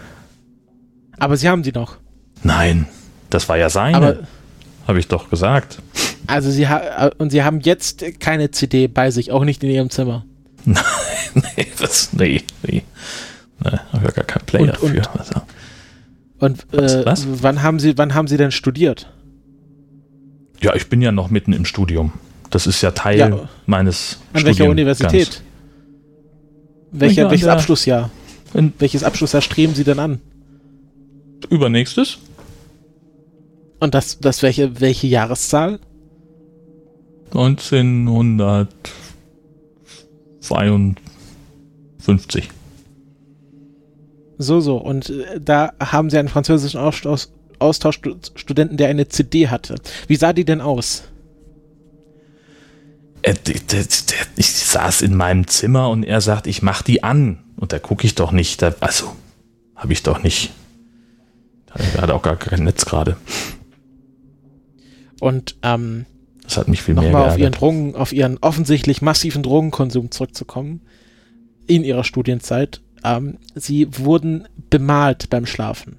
Aber Sie haben die noch. Nein, das war ja seine. Aber Habe ich doch gesagt. Also Sie ha und Sie haben jetzt keine C D bei sich, auch nicht in Ihrem Zimmer. Nein, nee, das, nee, nee. Nee, habe ja gar keinen Player Und- und- für. Also. Und Was, äh, was? wann haben Sie, wann haben Sie denn studiert? Ja, ich bin ja noch mitten im Studium. Das ist ja Teil Ja. meines An welcher Studiengangs. Universität? Welcher, Ja, an welches der- Abschlussjahr? In- Welches Abschlussjahr streben Sie denn an? Übernächstes? Und das, das welche, welche Jahreszahl? neunzehnhundertzweiundfünfzig. So, so. Und äh, da haben Sie einen französischen Austausch, Austauschstudenten, der eine C D hatte. Wie sah die denn aus? Äh, d- d- d- Ich saß in meinem Zimmer und er sagt, ich mach die an. Und da gucke ich doch nicht. Da, also, habe ich doch nicht. Er hat auch gar kein Netz gerade. Und ähm, Das hat mich viel mehr nochmal auf Ihren geärgert. Drogen, auf Ihren offensichtlich massiven Drogenkonsum zurückzukommen, in Ihrer Studienzeit. Ähm, Sie wurden bemalt beim Schlafen.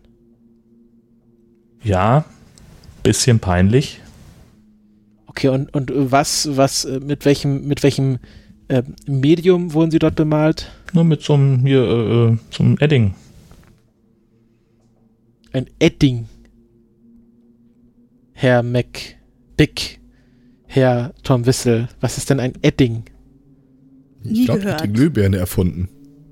Ja, bisschen peinlich. Okay, und, und was, was, äh, mit welchem, mit welchem äh, Medium wurden Sie dort bemalt? Nur mit so einem, hier, äh, äh, so einem Edding. Ein Edding. Herr McBick, Herr Tom Wissel, was ist denn ein Edding? Nie Ich glaube, gehört. hat die Glühbirne erfunden.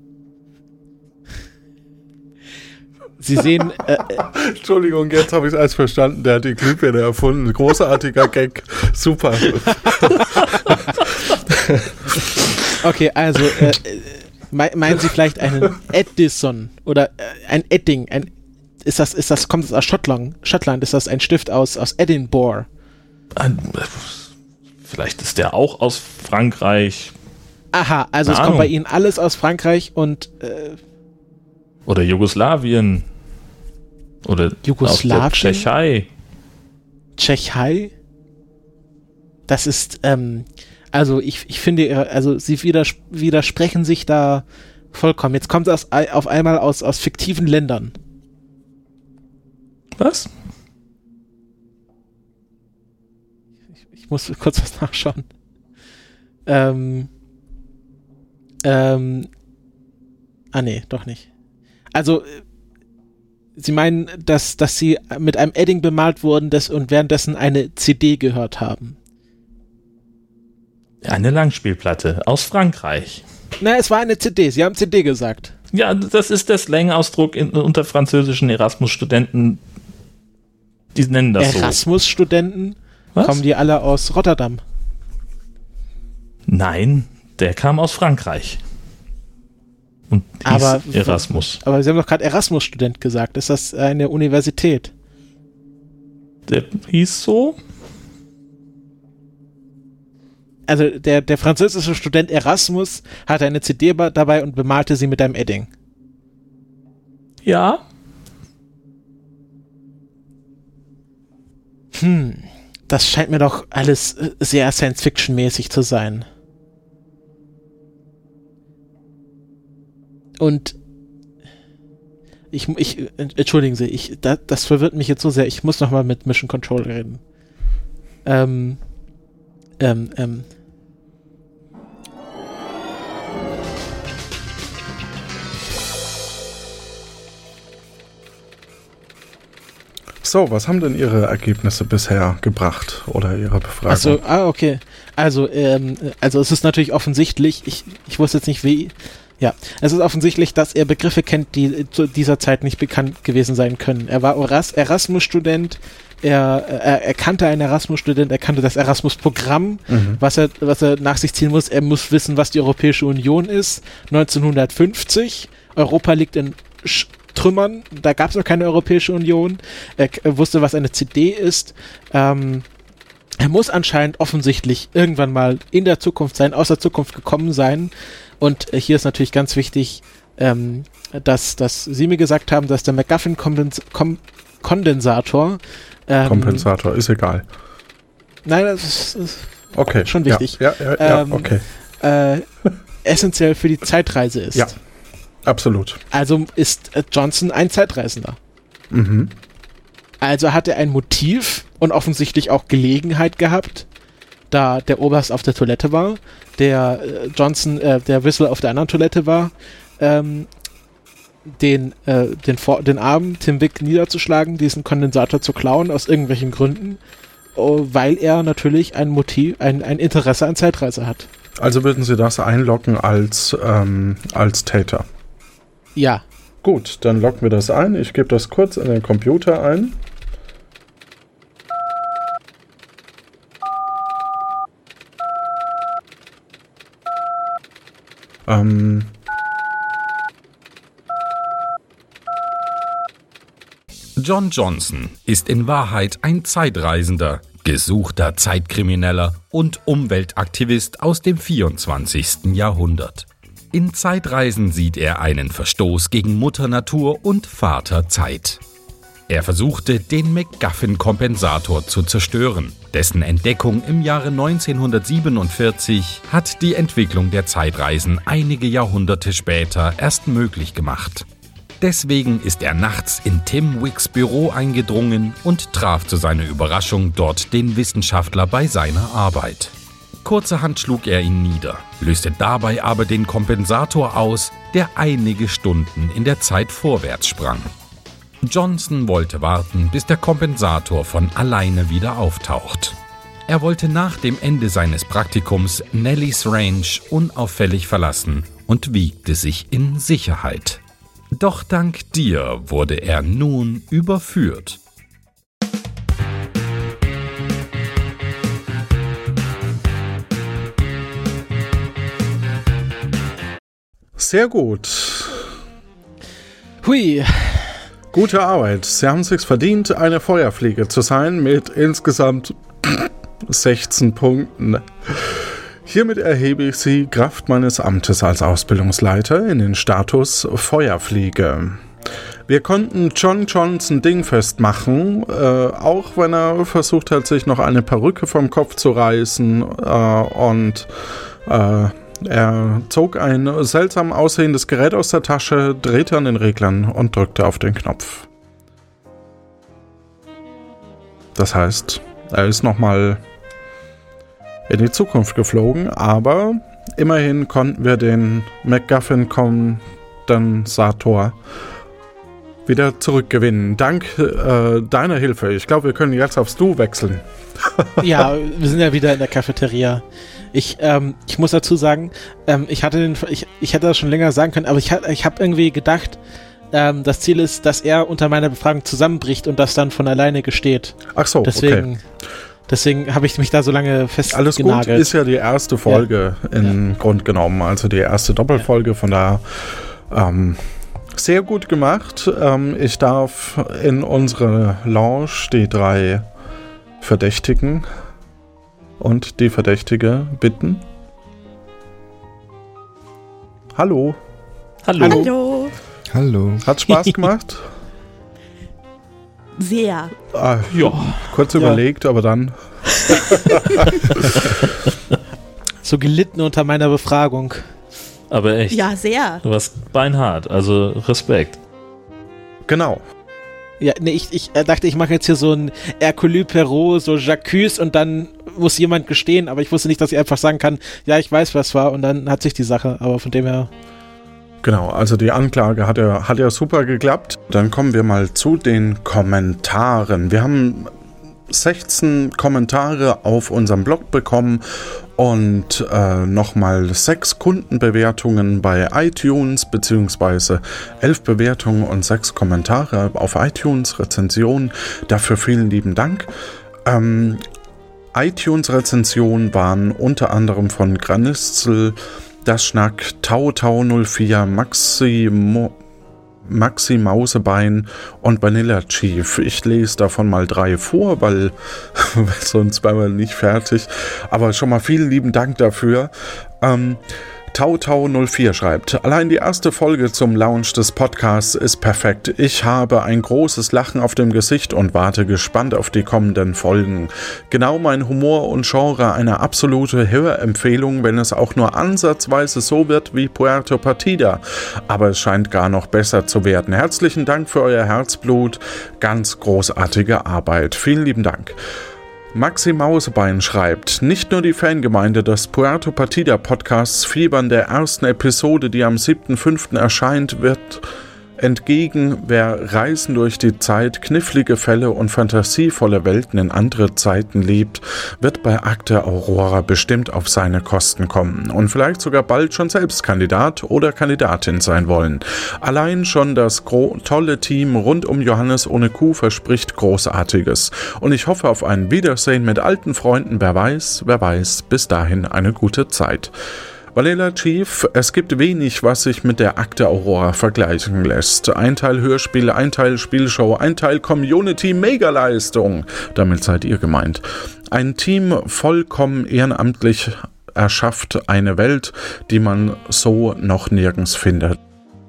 Sie sehen, äh, äh, Entschuldigung, jetzt habe ich es alles verstanden. Der hat die Glühbirne erfunden. Großartiger Gag. Super. okay, also, äh, äh, mei- meinen Sie vielleicht einen Edison oder äh, ein Edding? Ein, ist das, ist das, kommt das aus Schottland? Schottland, ist das ein Stift aus, aus Edinburgh? Ein- Vielleicht ist der auch aus Frankreich Aha, also Keine es kommt bei Ahnung. Ihnen alles aus Frankreich und äh, oder Jugoslawien oder Jugoslawien? aus der Tschechei. Tschechei? Das ist, ähm, also ich, ich finde, Ihre- also Sie widers widersprechen sich da vollkommen. Jetzt kommt das ei- auf einmal aus, aus fiktiven Ländern. Was? Ich muss kurz was nachschauen. Ähm, ähm, ah nee, doch nicht. Also, äh, Sie meinen, dass, dass Sie mit einem Edding bemalt wurden des, und währenddessen eine C D gehört haben. Eine Langspielplatte aus Frankreich. Na, es war eine C D. Sie haben C D gesagt. Ja, das ist der Slang-Ausdruck in, unter französischen Erasmus-Studenten. Die nennen das so. Erasmus-Studenten? Was? Kommen die alle aus Rotterdam? Nein, der kam aus Frankreich. Und hieß aber, Erasmus. Aber Sie haben doch gerade Erasmus-Student gesagt. Ist das eine Universität? Der hieß so? Also der, der französische Student Erasmus hatte eine C D ba- dabei und bemalte sie mit einem Edding. Ja. Hm, das scheint mir doch alles äh, sehr Science-Fiction-mäßig zu sein. Und ich, ich entschuldigen Sie, ich, da, das verwirrt mich jetzt so sehr. Ich muss nochmal mit Mission Control reden. Ähm, ähm, ähm. So, was haben denn Ihre Ergebnisse bisher gebracht oder Ihre Befragung? Achso, ah, okay. Also, ähm, also es ist natürlich offensichtlich, ich, ich wusste jetzt nicht wie, ja, es ist offensichtlich, dass er Begriffe kennt, die zu dieser Zeit nicht bekannt gewesen sein können. Er war Eras- Erasmus-Student, er, er, er kannte einen Erasmus-Student, er kannte das Erasmus-Programm, mhm. was er, was er nach sich ziehen muss. Er muss wissen, was die Europäische Union ist. neunzehnhundertfünfzig, Europa liegt in Sch- Trümmern, da gab es noch keine Europäische Union. Er, er wusste, was eine C D ist. Ähm, er muss anscheinend offensichtlich irgendwann mal in der Zukunft sein, aus der Zukunft gekommen sein. Und äh, hier ist natürlich ganz wichtig, ähm, dass, dass Sie mir gesagt haben, dass der McGuffin-Kondensator ähm, Kompensator, ist egal. Nein, das ist, ist okay. schon wichtig. Ja, ja, ja, ja ähm, okay. Äh, essentiell für die Zeitreise ist. Ja. Absolut. Also ist Johnson ein Zeitreisender. Mhm. Also hat er ein Motiv und offensichtlich auch Gelegenheit gehabt, da der Oberst auf der Toilette war, der äh, Johnson, äh, der Whistle auf der anderen Toilette war, ähm, den, äh, den, Vor- den armen Tim Wick niederzuschlagen, diesen Kondensator zu klauen, aus irgendwelchen Gründen, oh, weil er natürlich ein Motiv, ein, ein Interesse an Zeitreise hat. Also würden Sie das einloggen als, ähm, als Täter? Ja. Gut, dann loggen wir das ein. Ich gebe das kurz in den Computer ein. Ähm. John Johnson ist in Wahrheit ein Zeitreisender, gesuchter Zeitkrimineller und Umweltaktivist aus dem vierundzwanzigsten Jahrhundert. In Zeitreisen sieht er einen Verstoß gegen Mutter Natur und Vater Zeit. Er versuchte, den McGuffin-Kompensator zu zerstören. Dessen Entdeckung im Jahre neunzehnhundertsiebenundvierzig hat die Entwicklung der Zeitreisen einige Jahrhunderte später erst möglich gemacht. Deswegen ist er nachts in Tim Wicks Büro eingedrungen und traf zu seiner Überraschung dort den Wissenschaftler bei seiner Arbeit. Kurzerhand schlug er ihn nieder, löste dabei aber den Kompensator aus, der einige Stunden in der Zeit vorwärts sprang. Johnson wollte warten, bis der Kompensator von alleine wieder auftaucht. Er wollte nach dem Ende seines Praktikums Nellys Ranch unauffällig verlassen und wiegte sich in Sicherheit. Doch dank dir wurde er nun überführt. Sehr gut. Hui. Gute Arbeit. Sie haben es sich verdient, eine Feuerfliege zu sein mit insgesamt sechzehn Punkten. Hiermit erhebe ich Sie Kraft meines Amtes als Ausbildungsleiter in den Status Feuerfliege. Wir konnten John Johnson dingfest machen, äh, auch wenn er versucht hat, sich noch eine Perücke vom Kopf zu reißen äh, und äh, er zog ein seltsam aussehendes Gerät aus der Tasche, drehte an den Reglern und drückte auf den Knopf. Das heißt, er ist nochmal in die Zukunft geflogen, aber immerhin konnten wir den McGuffin-Kondensator wieder zurückgewinnen. Dank äh, deiner Hilfe. Ich glaube, wir können jetzt aufs Du wechseln. Ja, wir sind ja wieder in der Cafeteria. Ich, ähm, ich muss dazu sagen, ähm, ich hatte den, ich, ich hätte das schon länger sagen können, aber ich, ich habe irgendwie gedacht, ähm, das Ziel ist, dass er unter meiner Befragung zusammenbricht und das dann von alleine gesteht. Ach so, deswegen, okay. Deswegen habe ich mich da so lange festgenagelt. Alles gut, ist ja die erste Folge ja. in ja. Grund genommen, also die erste Doppelfolge, von da Ähm, sehr gut gemacht. Ähm, ich darf in unsere Lounge die drei Verdächtigen und die Verdächtige bitten. Hallo. Hallo. Hallo. Hallo. Hat Spaß gemacht? Sehr. Ah, ja. Kurz ja. überlegt, aber dann. So gelitten unter meiner Befragung. Aber echt. Ja, sehr. Du warst beinhart, also Respekt. Genau. Ja, nee, ich, ich dachte, ich mache jetzt hier so ein Hercule Poirot, so J'accuse und dann muss jemand gestehen, aber ich wusste nicht, dass ich einfach sagen kann, ja, ich weiß, was war und dann hat sich die Sache, aber von dem her... Genau, also die Anklage hat ja, hat ja super geklappt. Dann kommen wir mal zu den Kommentaren. Wir haben sechzehn Kommentare auf unserem Blog bekommen und äh, nochmal sechs Kundenbewertungen bei iTunes, beziehungsweise elf Bewertungen und sechs Kommentare auf iTunes, Rezensionen. Dafür vielen lieben Dank. Ähm, iTunes-Rezensionen waren unter anderem von Granitzel, Das Schnack, Tau Tau null vier, Maxi, Mo, Maxi Mausebein und Vanilla Chief. Ich lese davon mal drei vor, weil sonst wären wir nicht fertig. Aber schon mal vielen lieben Dank dafür. Ähm, Tau Tau null vier schreibt, allein die erste Folge zum Launch des Podcasts ist perfekt. Ich habe ein großes Lachen auf dem Gesicht und warte gespannt auf die kommenden Folgen. Genau mein Humor und Genre, eine absolute Hörempfehlung, wenn es auch nur ansatzweise so wird wie Puerto Partida. Aber es scheint gar noch besser zu werden. Herzlichen Dank für euer Herzblut. Ganz großartige Arbeit. Vielen lieben Dank. Maxi Mausebein schreibt, nicht nur die Fangemeinde des Puerto Partida Podcasts fiebern der ersten Episode, die am siebten fünften erscheint, wird entgegen, wer Reisen durch die Zeit, knifflige Fälle und fantasievolle Welten in andere Zeiten liebt, wird bei Akte Aurora bestimmt auf seine Kosten kommen und vielleicht sogar bald schon selbst Kandidat oder Kandidatin sein wollen. Allein schon das gro- tolle Team rund um Johannes ohne Kuh verspricht Großartiges und ich hoffe auf ein Wiedersehen mit alten Freunden, wer weiß, wer weiß, bis dahin eine gute Zeit. Vanilla Chief, es gibt wenig, was sich mit der Akte Aurora vergleichen lässt. Ein Teil Hörspiel, ein Teil Spielshow, ein Teil Community-Megaleistung. Damit seid ihr gemeint. Ein Team vollkommen ehrenamtlich erschafft eine Welt, die man so noch nirgends findet.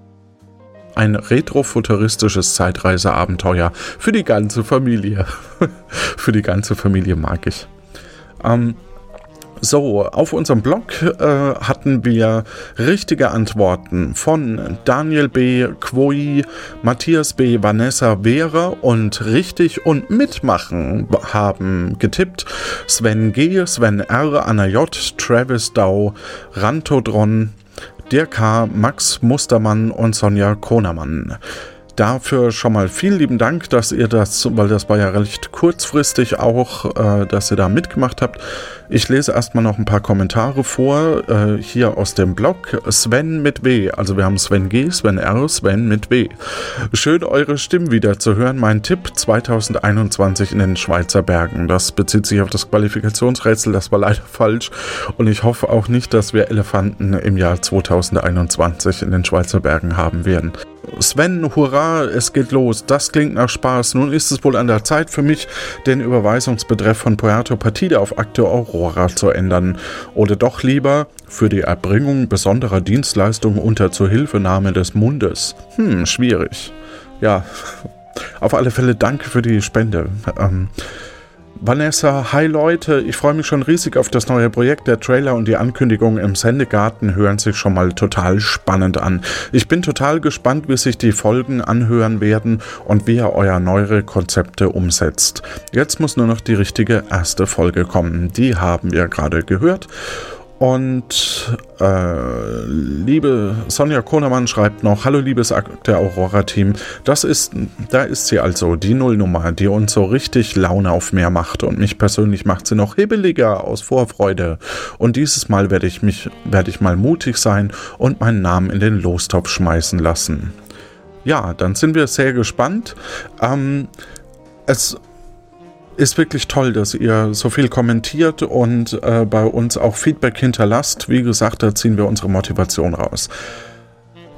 Ein retrofuturistisches Zeitreiseabenteuer für die ganze Familie. Für die ganze Familie mag ich. Ähm... So, auf unserem Blog äh, hatten wir richtige Antworten von Daniel B., Quoi, Matthias B., Vanessa, Vera und richtig und mitmachen haben getippt Sven G., Sven R., Anna J., Travis Dau, Rantodron, Dirk H., Max Mustermann und Sonja Konermann. Dafür schon mal vielen lieben Dank, dass ihr das, weil das war ja recht kurzfristig auch, äh, dass ihr da mitgemacht habt. Ich lese erstmal noch ein paar Kommentare vor, äh, hier aus dem Blog. Sven mit W, also wir haben Sven G, Sven R, Sven mit W. Schön, eure Stimmen wieder zu hören. Mein Tipp zwanzig einundzwanzig in den Schweizer Bergen. Das bezieht sich auf das Qualifikationsrätsel, das war leider falsch. Und ich hoffe auch nicht, dass wir Elefanten im Jahr zwanzig einundzwanzig in den Schweizer Bergen haben werden. Sven, hurra, es geht los. Das klingt nach Spaß. Nun ist es wohl an der Zeit für mich, den Überweisungsbetreff von Puerto Partida auf Akte Aurora zu ändern. Oder doch lieber für die Erbringung besonderer Dienstleistungen unter Zuhilfenahme des Mundes. Hm, schwierig. Ja, auf alle Fälle danke für die Spende. Ähm, Vanessa, hi Leute, ich freue mich schon riesig auf das neue Projekt. Der Trailer und die Ankündigung im Sendegarten hören sich schon mal total spannend an. Ich bin total gespannt, wie sich die Folgen anhören werden und wie ihr euer neuere Konzepte umsetzt. Jetzt muss nur noch die richtige erste Folge kommen. Die haben wir gerade gehört. Und äh, liebe Sonja Konermann schreibt noch, hallo liebes Akte Aurora-Team, das ist, da ist sie also, die Nullnummer, die uns so richtig Laune auf mehr macht und mich persönlich macht sie noch hibbeliger aus Vorfreude. Und dieses Mal werde ich mich, werde ich mal mutig sein und meinen Namen in den Lostopf schmeißen lassen. Ja, dann sind wir sehr gespannt. Ähm, es ist wirklich toll, dass ihr so viel kommentiert und äh, bei uns auch Feedback hinterlasst. Wie gesagt, da ziehen wir unsere Motivation raus.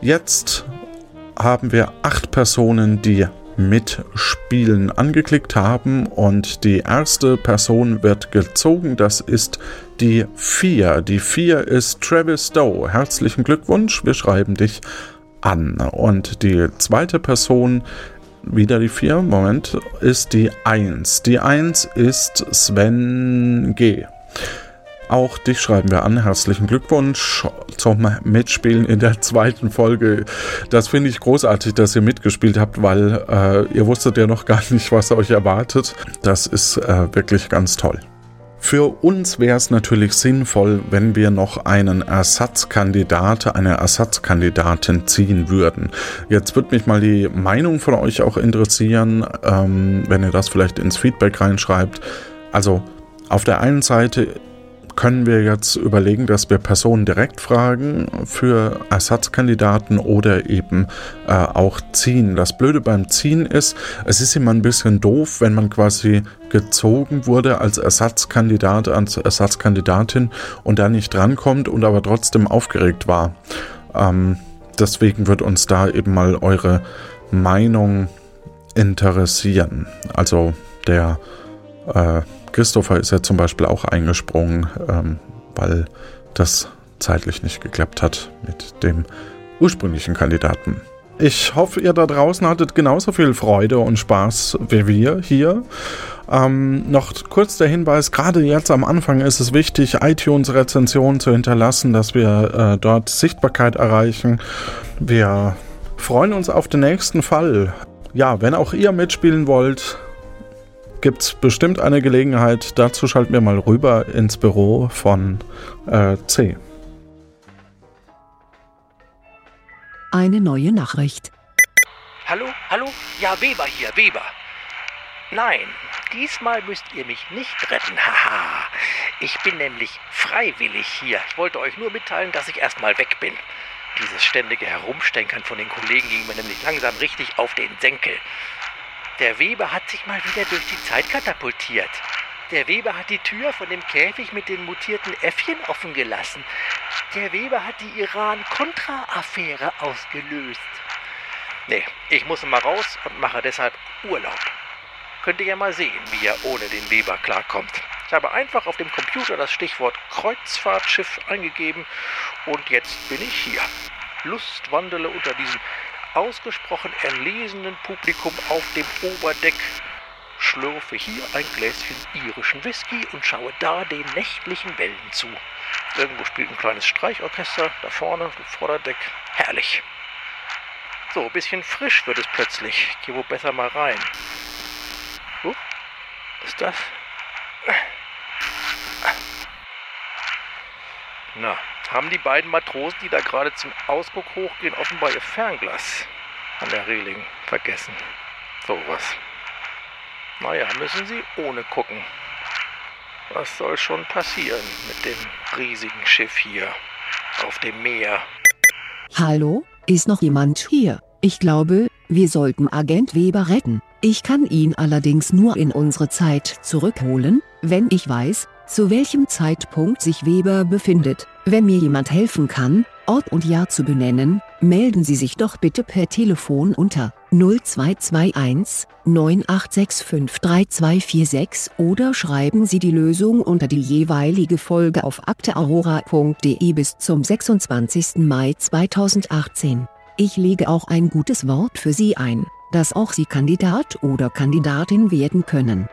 Jetzt haben wir acht Personen, die Mitspielen angeklickt haben und die erste Person wird gezogen, das ist die vier. Die vier ist Travis Doe. Herzlichen Glückwunsch, wir schreiben dich an. Und die zweite Person, wieder die vier, Moment, ist die eins. Die eins ist Sven G. Auch dich schreiben wir an. Herzlichen Glückwunsch zum Mitspielen in der zweiten Folge. Das finde ich großartig, dass ihr mitgespielt habt, weil äh, ihr wusstet ja noch gar nicht, was euch erwartet. Das ist äh, wirklich ganz toll. Für uns wäre es natürlich sinnvoll, wenn wir noch einen Ersatzkandidat, eine Ersatzkandidatin ziehen würden. Jetzt würde mich mal die Meinung von euch auch interessieren, ähm, wenn ihr das vielleicht ins Feedback reinschreibt. Also auf der einen Seite können wir jetzt überlegen, dass wir Personen direkt fragen für Ersatzkandidaten oder eben äh, auch ziehen. Das Blöde beim Ziehen ist, es ist immer ein bisschen doof, wenn man quasi gezogen wurde als Ersatzkandidat, als Ersatzkandidatin und da nicht drankommt und aber trotzdem aufgeregt war. Ähm, deswegen wird uns da eben mal eure Meinung interessieren. Also der äh, Christopher ist ja zum Beispiel auch eingesprungen, ähm, weil das zeitlich nicht geklappt hat mit dem ursprünglichen Kandidaten. Ich hoffe, ihr da draußen hattet genauso viel Freude und Spaß wie wir hier. Ähm, noch kurz der Hinweis, gerade jetzt am Anfang ist es wichtig, iTunes-Rezensionen zu hinterlassen, dass wir äh, dort Sichtbarkeit erreichen. Wir freuen uns auf den nächsten Fall. Ja, wenn auch ihr mitspielen wollt, gibt es bestimmt eine Gelegenheit. Dazu schalten wir mal rüber ins Büro von äh, C. Eine neue Nachricht. Hallo, hallo? Ja, Weber hier, Weber. Nein, diesmal müsst ihr mich nicht retten, haha. Ich bin nämlich freiwillig hier. Ich wollte euch nur mitteilen, dass ich erstmal weg bin. Dieses ständige Herumstänkern von den Kollegen ging mir nämlich langsam richtig auf den Senkel. Der Weber hat sich mal wieder durch die Zeit katapultiert. Der Weber hat die Tür von dem Käfig mit den mutierten Äffchen offen gelassen. Der Weber hat die Iran-Contra-Affäre ausgelöst. Nee, ich muss mal raus und mache deshalb Urlaub. Könnt ihr ja mal sehen, wie er ohne den Weber klarkommt. Ich habe einfach auf dem Computer das Stichwort Kreuzfahrtschiff eingegeben und jetzt bin ich hier. Lustwandele unter diesem ausgesprochen erlesenen Publikum auf dem Oberdeck, schlürfe hier ein Gläschen irischen Whisky und schaue da den nächtlichen Wellen zu. Irgendwo spielt ein kleines Streichorchester, da vorne, auf dem Vorderdeck. Herrlich. So, ein bisschen frisch wird es plötzlich. Ich gehe wohl besser mal rein. Oh, was ist das? Na, haben die beiden Matrosen, die da gerade zum Ausguck hochgehen, offenbar ihr Fernglas an der Reling vergessen. So was. Naja, müssen sie ohne gucken. Was soll schon passieren mit dem riesigen Schiff hier auf dem Meer? Hallo, ist noch jemand hier? Ich glaube, wir sollten Agent Weber retten. Ich kann ihn allerdings nur in unsere Zeit zurückholen, wenn ich weiß, zu welchem Zeitpunkt sich Weber befindet. Wenn mir jemand helfen kann, Ort und Jahr zu benennen, melden Sie sich doch bitte per Telefon unter null zwei zwei eins neun acht sechs fünf drei zwei vier sechs oder schreiben Sie die Lösung unter die jeweilige Folge auf akteaurora punkt de bis zum sechsundzwanzigsten Mai zweitausendachtzehn. Ich lege auch ein gutes Wort für Sie ein, dass auch Sie Kandidat oder Kandidatin werden können.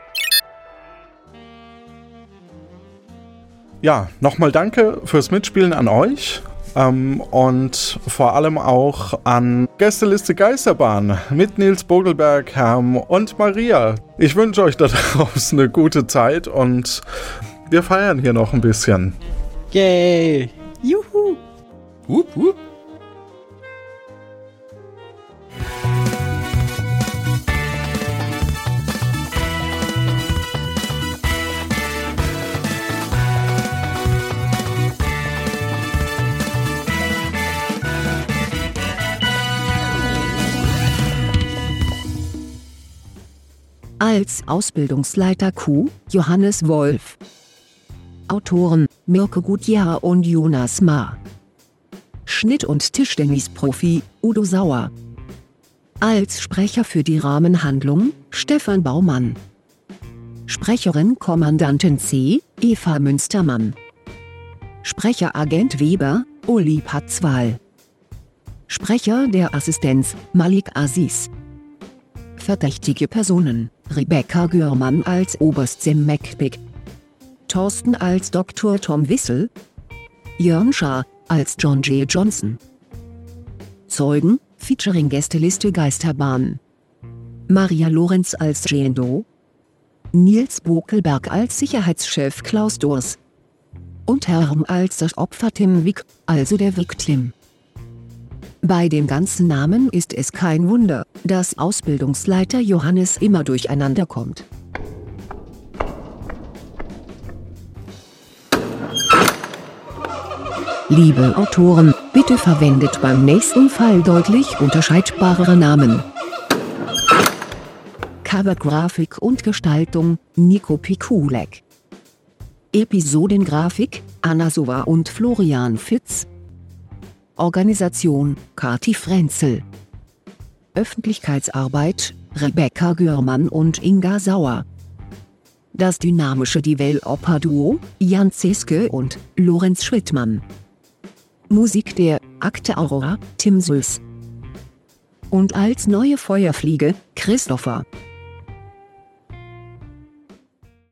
Ja, nochmal danke fürs Mitspielen an euch ähm, und vor allem auch an Gästeliste Geisterbahn mit Nils Bogelberg, Herm und Maria. Ich wünsche euch da draußen eine gute Zeit und wir feiern hier noch ein bisschen. Yay! Juhu! Wupp, wupp. Als Ausbildungsleiter Q, Johannes Wolf. Autoren, Mirko Gutjahr und Jonas Maar. Schnitt- und Tischtennisprofi Udo Sauer. Als Sprecher für die Rahmenhandlung Stefan Baumann. Sprecherin Kommandantin C, Eva Münstermann. Sprecher Agent Weber, Uli Patzwal. Sprecher der Assistenz, Malik Aziz. Verdächtige Personen, Rebecca Görmann als Oberst Sam McPick. Thorsten als Doktor Tom Wissel. Jörn Schaar als John J. Johnson. Zeugen, featuring Gästeliste Geisterbahn. Maria Lorenz als Jane Doe. Nils Bokelberg als Sicherheitschef Klaus Dors. Und Herm als das Opfer Tim Wick, also der Victim. Bei den ganzen Namen ist es kein Wunder, dass Ausbildungsleiter Johannes immer durcheinander kommt. Liebe Autoren, bitte verwendet beim nächsten Fall deutlich unterscheidbarere Namen. Covergrafik und Gestaltung, Nico Pikulek. Episodengrafik, Anna Sova und Florian Fitz. Organisation, Kati Frenzel. Öffentlichkeitsarbeit, Rebecca Görmann und Inga Sauer. Das dynamische Developer-Duo, Jan Zeske und Lorenz Schwittmann. Musik der Akte Aurora, Tim Süß. Und als neue Feuerfliege, Christopher.